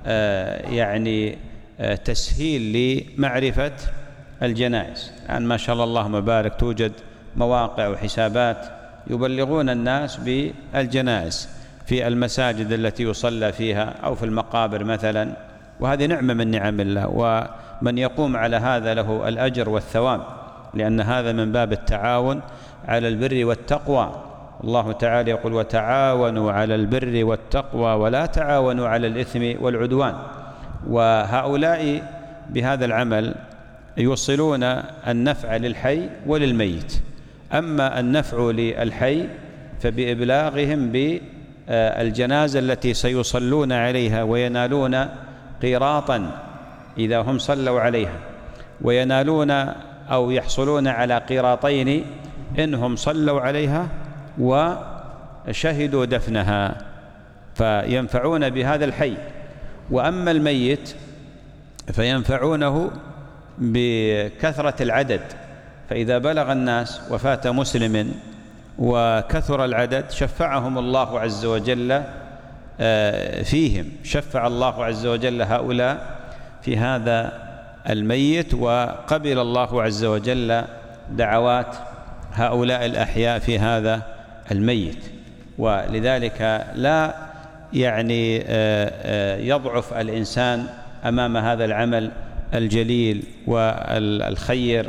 يعني تسهيل لمعرفة الجنائز. يعني ما شاء الله اللهم بارك توجد مواقع وحسابات يبلغون الناس بالجنائز في المساجد التي يصلى فيها أو في المقابر مثلا، وهذه نعمة من نعم الله، ومن يقوم على هذا له الأجر والثواب، لأن هذا من باب التعاون على البر والتقوى. الله تعالى يقول: وتعاونوا على البر والتقوى ولا تعاونوا على الإثم والعدوان. وهؤلاء بهذا العمل يوصلون النفع للحي وللميت. أما النفع للحي فبإبلاغهم بالجنازة التي سيصلون عليها وينالون قيراطا إذا هم صلوا عليها، وينالون أو يحصلون على قيراطين إنهم صلوا عليها وشهدوا دفنها، فينفعون بهذا الحي. وأما الميت فينفعونه بكثرة العدد، فإذا بلغ الناس وفاة مسلم وكثر العدد شفعهم الله عز وجل فيهم، شفع الله عز وجل هؤلاء في هذا الميت، وقبل الله عز وجل دعوات هؤلاء الأحياء في هذا الميت. ولذلك لا يعني يضعف الإنسان أمام هذا العمل الجليل والخير.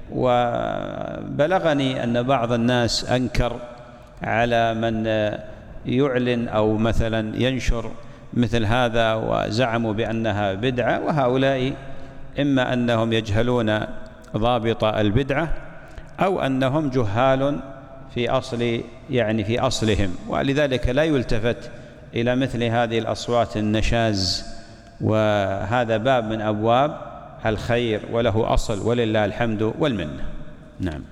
وبلغني أن بعض الناس أنكر على من يعلن أو مثلا ينشر مثل هذا وزعموا بأنها بدعة، وهؤلاء إما أنهم يجهلون ضابط البدعة أو أنهم جهال في أصل يعني في أصلهم، ولذلك لا يلتفت إلى مثل هذه الأصوات النشاز. وهذا باب من أبواب الخير وله أصل، ولله الحمد والمنة. نعم.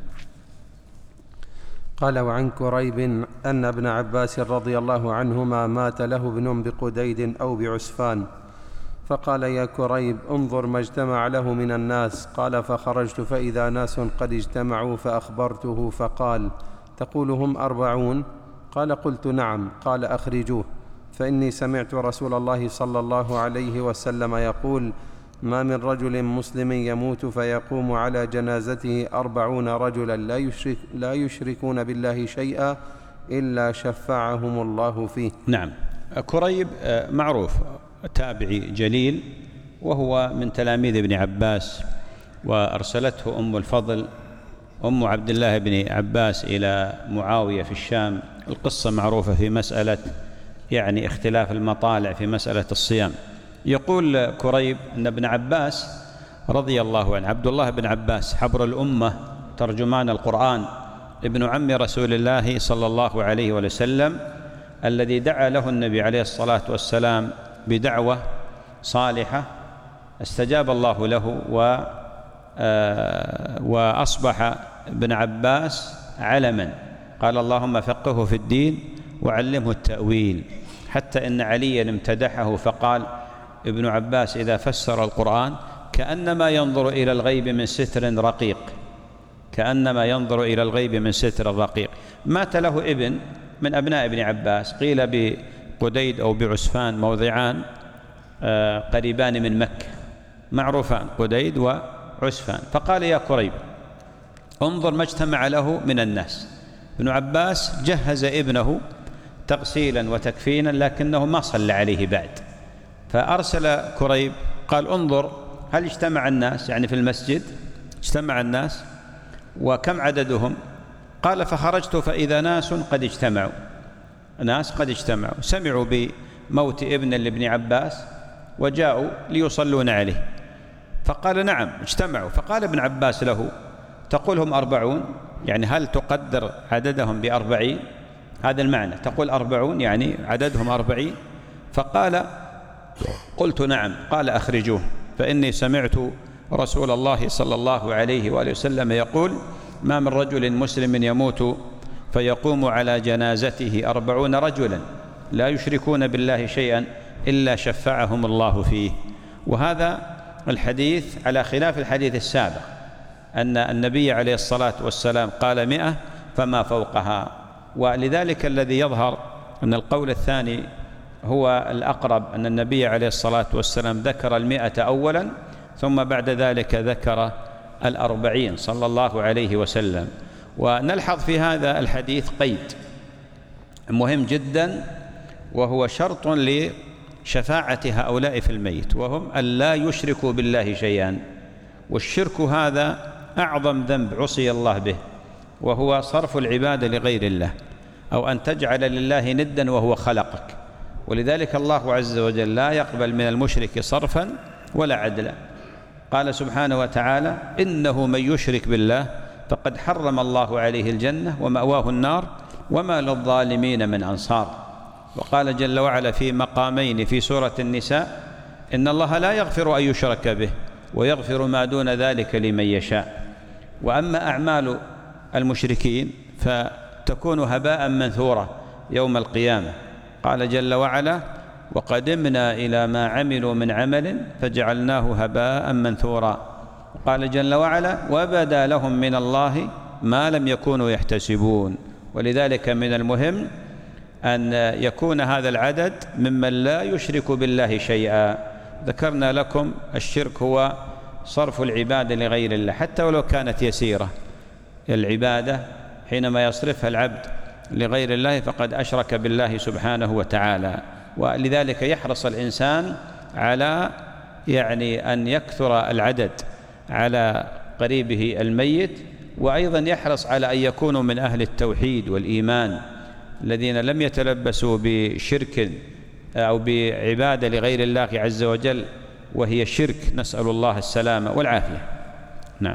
قال: وعن كريب أن ابن عباس رضي الله عنهما مات له ابن بقديد أو بعسفان، فقال: يا كريب انظر ما اجتمع له من الناس. قال: فخرجت فإذا ناس قد اجتمعوا فأخبرته، فقال: تقول هم أربعون؟ قال: قلت نعم. قال: أخرجوه، فإني سمعت رسول الله صلى الله عليه وسلم يقول: ما من رجل مسلم يموت فيقوم على جنازته أربعون رجلا لا, يشرك لا يشركون بالله شيئا إلا شفعهم الله فيه. نعم. كريب معروف تابعي جليل، وهو من تلاميذ ابن عباس، وأرسلته أم الفضل أم عبد الله بن عباس إلى معاوية في الشام. القصة معروفة في مسألة يعني اختلاف المطالع في مسألة الصيام. يقول كريب أن ابن عباس رضي الله عنه، عبد الله بن عباس حبر الأمة ترجمان القرآن، ابن عم رسول الله صلى الله عليه وسلم، الذي دعا له النبي عليه الصلاة والسلام بدعوة صالحة استجاب الله له، و وأصبح ابن عباس علما. قال: اللهم فقهه في الدين وعلمه التأويل. حتى إن عليا امتدحه فقال: ابن عباس إذا فسر القرآن كأنما ينظر إلى الغيب من ستر رقيق، كأنما ينظر إلى الغيب من ستر رقيق. مات له ابن من أبناء ابن عباس، قيل بقديد أو بعسفان، موضعان قريبان من مكة معروفان، قديد وعسفان. فقال: يا كريب انظر ما اجتمع له من الناس. ابن عباس جهز ابنه تغسيلا وتكفينا، لكنه ما صلى عليه بعد، فأرسل كريب قال: انظر هل اجتمع الناس، يعني في المسجد اجتمع الناس، وكم عددهم؟ قال: فخرجت فإذا ناس قد اجتمعوا، ناس قد اجتمعوا سمعوا بموت ابن لابن عباس وجاءوا ليصلون عليه. فقال: نعم اجتمعوا. فقال ابن عباس له: تقول هم أربعون، يعني هل تقدر عددهم بأربعين؟ هذا المعنى، تقول أربعون يعني عددهم أربعين؟ فقال: قلت نعم. قال: أخرجوه، فإني سمعت رسول الله صلى الله عليه وآله وسلم يقول: ما من رجل مسلم يموت فيقوم على جنازته أربعون رجلا لا يشركون بالله شيئا إلا شفعهم الله فيه. وهذا الحديث على خلاف الحديث السابق، أن النبي عليه الصلاة والسلام قال مئة فما فوقها. ولذلك الذي يظهر أن القول الثاني هو الأقرب أن النبي عليه الصلاة والسلام ذكر المئة أولا، ثم بعد ذلك ذكر الأربعين صلى الله عليه وسلم. ونلحظ في هذا الحديث قيد مهم جدا، وهو شرط لشفاعة هؤلاء في الميت، وهم أن لا يشركوا بالله شيئا. والشرك هذا أعظم ذنب عصي الله به، وهو صرف العبادة لغير الله، أو أن تجعل لله ندا وهو خلقك. ولذلك الله عز وجل لا يقبل من المشرك صرفا ولا عدلا. قال سبحانه وتعالى: إنه من يشرك بالله فقد حرم الله عليه الجنة ومأواه النار وما للظالمين من أنصار. وقال جل وعلا في مقامين في سورة النساء: إن الله لا يغفر أن يشرك به ويغفر ما دون ذلك لمن يشاء. وأما أعمال المشركين فتكون هباء منثورا يوم القيامة. قال جل وعلا: وقدمنا إلى ما عملوا من عمل فجعلناه هباء منثورا. قال جل وعلا: وبدا لهم من الله ما لم يكونوا يحتسبون. ولذلك من المهم أن يكون هذا العدد ممن لا يشرك بالله شيئا. ذكرنا لكم الشرك هو صرف العبادة لغير الله، حتى ولو كانت يسيرة. العبادة حينما يصرفها العبد لغير الله فقد أشرك بالله سبحانه وتعالى. ولذلك يحرص الإنسان على يعني أن يكثر العدد على قريبه الميت، وأيضا يحرص على أن يكونوا من أهل التوحيد والإيمان الذين لم يتلبسوا بشرك أو بعبادة لغير الله عز وجل وهي شرك، نسأل الله السلامة والعافية. نعم.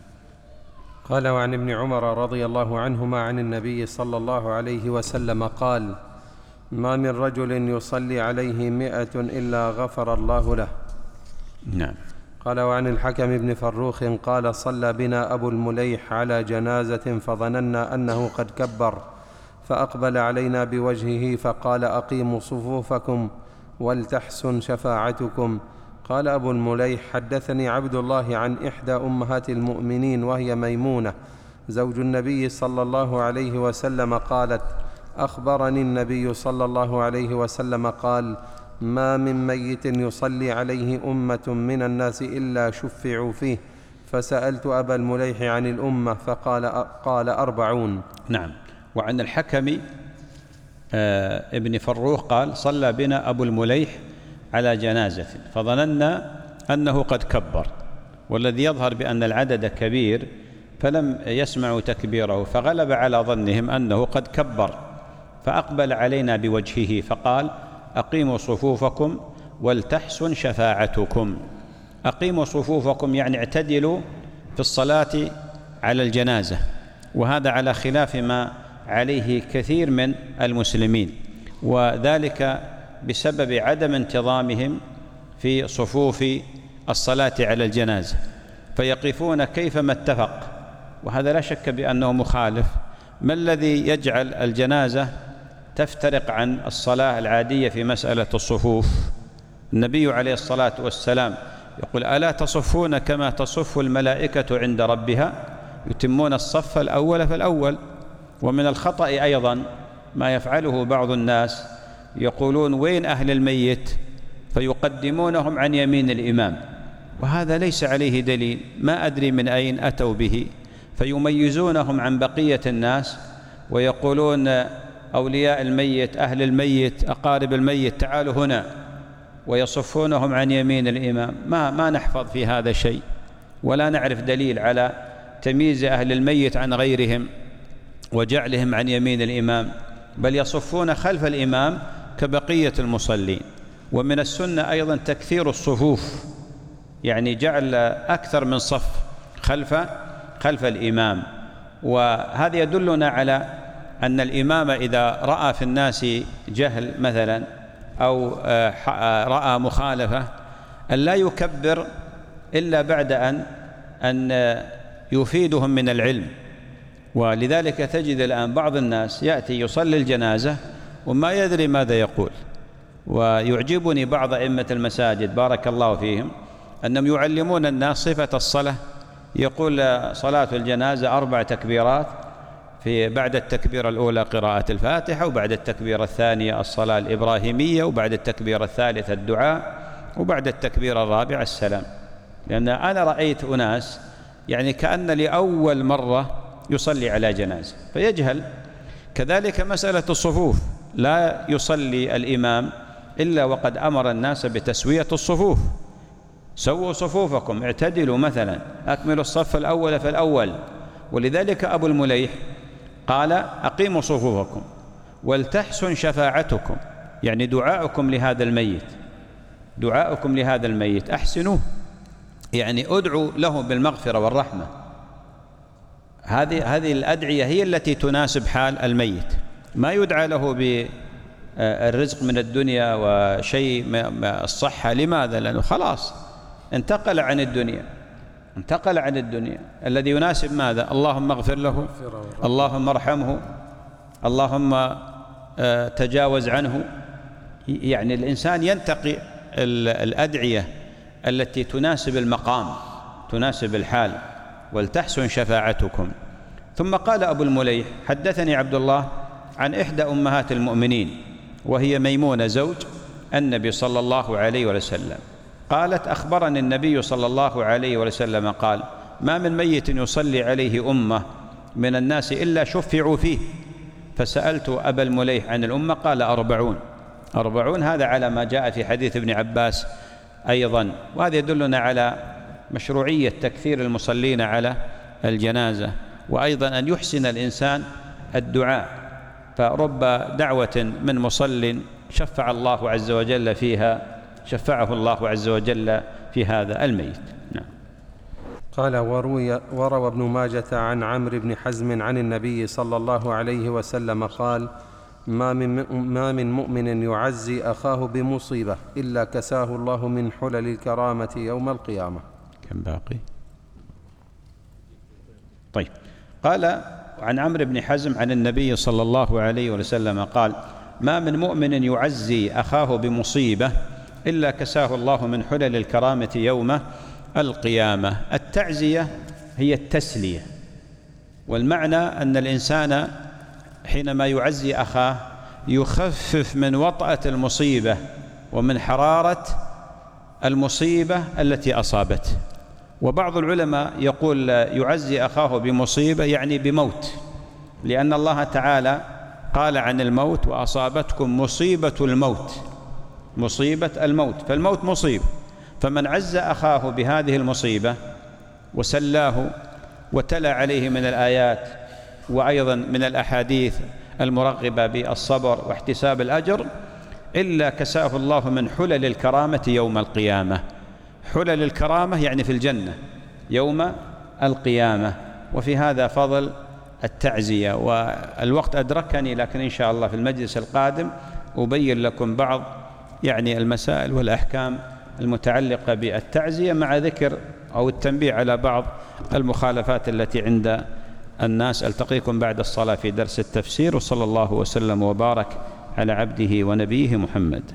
قال: وعن ابن عمر رضي الله عنهما عن النبي صلى الله عليه وسلم قال: ما من رجل يصلي عليه مئة إلا غفر الله له. نعم. قال: وعن الحكم بن فروخ قال: صلى بنا أبو المليح على جنازة فظننا أنه قد كبر، فأقبل علينا بوجهه فقال: أقيموا صفوفكم ولتحسن شفاعتكم. قال أبو المليح: حدثني عبد الله عن إحدى أمهات المؤمنين وهي ميمونة زوج النبي صلى الله عليه وسلم قالت: أخبرني النبي صلى الله عليه وسلم قال: ما من ميت يصلي عليه أمة من الناس إلا شفعوا فيه. فسألت أبا المليح عن الأمة فقال قال أربعون. نعم. وعن الحكم آه ابن فروخ قال: صلى بنا أبو المليح على جنازة فظننا أنه قد كبر، والذي يظهر بأن العدد كبير فلم يسمعوا تكبيره، فغلب على ظنهم أنه قد كبر، فأقبل علينا بوجهه فقال: أقيموا صفوفكم ولتحسن شفاعتكم. أقيموا صفوفكم يعني اعتدلوا في الصلاة على الجنازة، وهذا على خلاف ما عليه كثير من المسلمين، وذلك بسبب عدم انتظامهم في صفوف الصلاة على الجنازة، فيقفون كيفما اتفق، وهذا لا شك بأنه مخالف. ما الذي يجعل الجنازة تفترق عن الصلاة العادية في مسألة الصفوف؟ النبي عليه الصلاة والسلام يقول: ألا تصفون كما تصف الملائكة عند ربها، يتمون الصف الأول فالأول. ومن الخطأ أيضا ما يفعله بعض الناس، يقولون: وين أهل الميت؟ فيقدمونهم عن يمين الإمام، وهذا ليس عليه دليل، ما أدري من أين أتوا به، فيميزونهم عن بقية الناس ويقولون: أولياء الميت، أهل الميت، أقارب الميت، تعالوا هنا، ويصفونهم عن يمين الإمام. ما, ما نحفظ في هذا شيء، ولا نعرف دليل على تمييز أهل الميت عن غيرهم وجعلهم عن يمين الإمام، بل يصفون خلف الإمام كبقية المصلين. ومن السنة أيضا تكثير الصفوف، يعني جعل أكثر من صف خلف خلف الإمام. وهذا يدلنا على أن الإمام إذا رأى في الناس جهل مثلا أو رأى مخالفة أن لا يكبر إلا بعد أن أن يفيدهم من العلم. ولذلك تجد الآن بعض الناس يأتي يصلي الجنازة وما يدري ماذا يقول. ويعجبني بعض أئمة المساجد بارك الله فيهم أنهم يعلمون الناس صفة الصلاة، يقول: صلاة الجنازة أربع تكبيرات، في بعد التكبيرة الأولى قراءة الفاتحة، وبعد التكبيرة الثانية الصلاة الإبراهيمية، وبعد التكبيرة الثالثة الدعاء، وبعد التكبيرة الرابعة السلام. لأن أنا رأيت أناس يعني كأن لأول مرة يصلي على جنازة فيجهل. كذلك مسألة الصفوف، لا يصلي الإمام إلا وقد أمر الناس بتسوية الصفوف. سووا صفوفكم، اعتدلوا مثلا، أكملوا الصف الأول فالأول. ولذلك أبو المليح قال أقيموا صفوفكم ولتحسن شفاعتكم، يعني دعاؤكم لهذا الميت، دعاؤكم لهذا الميت أحسنوه، يعني أدعوا له بالمغفرة والرحمة. هذه هذه الأدعية هي التي تناسب حال الميت. ما يدعى له بالرزق من الدنيا وشيء من الصحة. لماذا؟ لأنه خلاص انتقل عن الدنيا، انتقل عن الدنيا. الذي يناسب ماذا؟ اللهم اغفر له، اللهم ارحمه، اللهم تجاوز عنه. يعني الإنسان ينتقي الأدعية التي تناسب المقام، تناسب الحال. ولتحسن شفاعتكم. ثم قال أبو المليح حدثني عبد الله عن إحدى أمهات المؤمنين وهي ميمونة زوج النبي صلى الله عليه وسلم، قالت أخبرني النبي صلى الله عليه وسلم قال ما من ميت يصلي عليه أمة من الناس إلا شفعوا فيه. فسألت أبا المليح عن الأمة قال أربعون. أربعون هذا على ما جاء في حديث ابن عباس أيضا، وهذا يدلنا على مشروعية تكثير المصلين على الجنازة، وأيضا أن يحسن الإنسان الدعاء. فرب دعوة من مصل شفع الله عز وجل فيها، شفعه الله عز وجل في هذا الميت. نعم. قال وروي وروى ابن ماجة عن عمرو بن حزم عن النبي صلى الله عليه وسلم قال ما من, ما من مؤمن يعزي أخاه بمصيبة إلا كساه الله من حلل الكرامة يوم القيامة. كم باقي؟ طيب. قال عن عمرو بن حزم عن النبي صلى الله عليه وسلم قال ما من مؤمن يعزي أخاه بمصيبة إلا كساه الله من حلل الكرامة يوم القيامة. التعزية هي التسلية، والمعنى أن الإنسان حينما يعزي أخاه يخفف من وطأة المصيبة ومن حرارة المصيبة التي أصابته. وبعض العلماء يقول يعزي أخاه بمصيبة يعني بموت، لأن الله تعالى قال عن الموت وأصابتكم مصيبة الموت، مصيبة الموت، فالموت مصيبة. فمن عز أخاه بهذه المصيبة وسلاه وتلا عليه من الآيات وأيضا من الأحاديث المرغبة بالصبر واحتساب الأجر إلا كساه الله من حلل الكرامة يوم القيامة. حلل الكرامة يعني في الجنة يوم القيامة. وفي هذا فضل التعزية. والوقت أدركني، لكن إن شاء الله في المجلس القادم أبين لكم بعض يعني المسائل والأحكام المتعلقة بالتعزية مع ذكر أو التنبيه على بعض المخالفات التي عند الناس. ألتقيكم بعد الصلاة في درس التفسير، وصلى الله وسلم وبارك على عبده ونبيه محمد.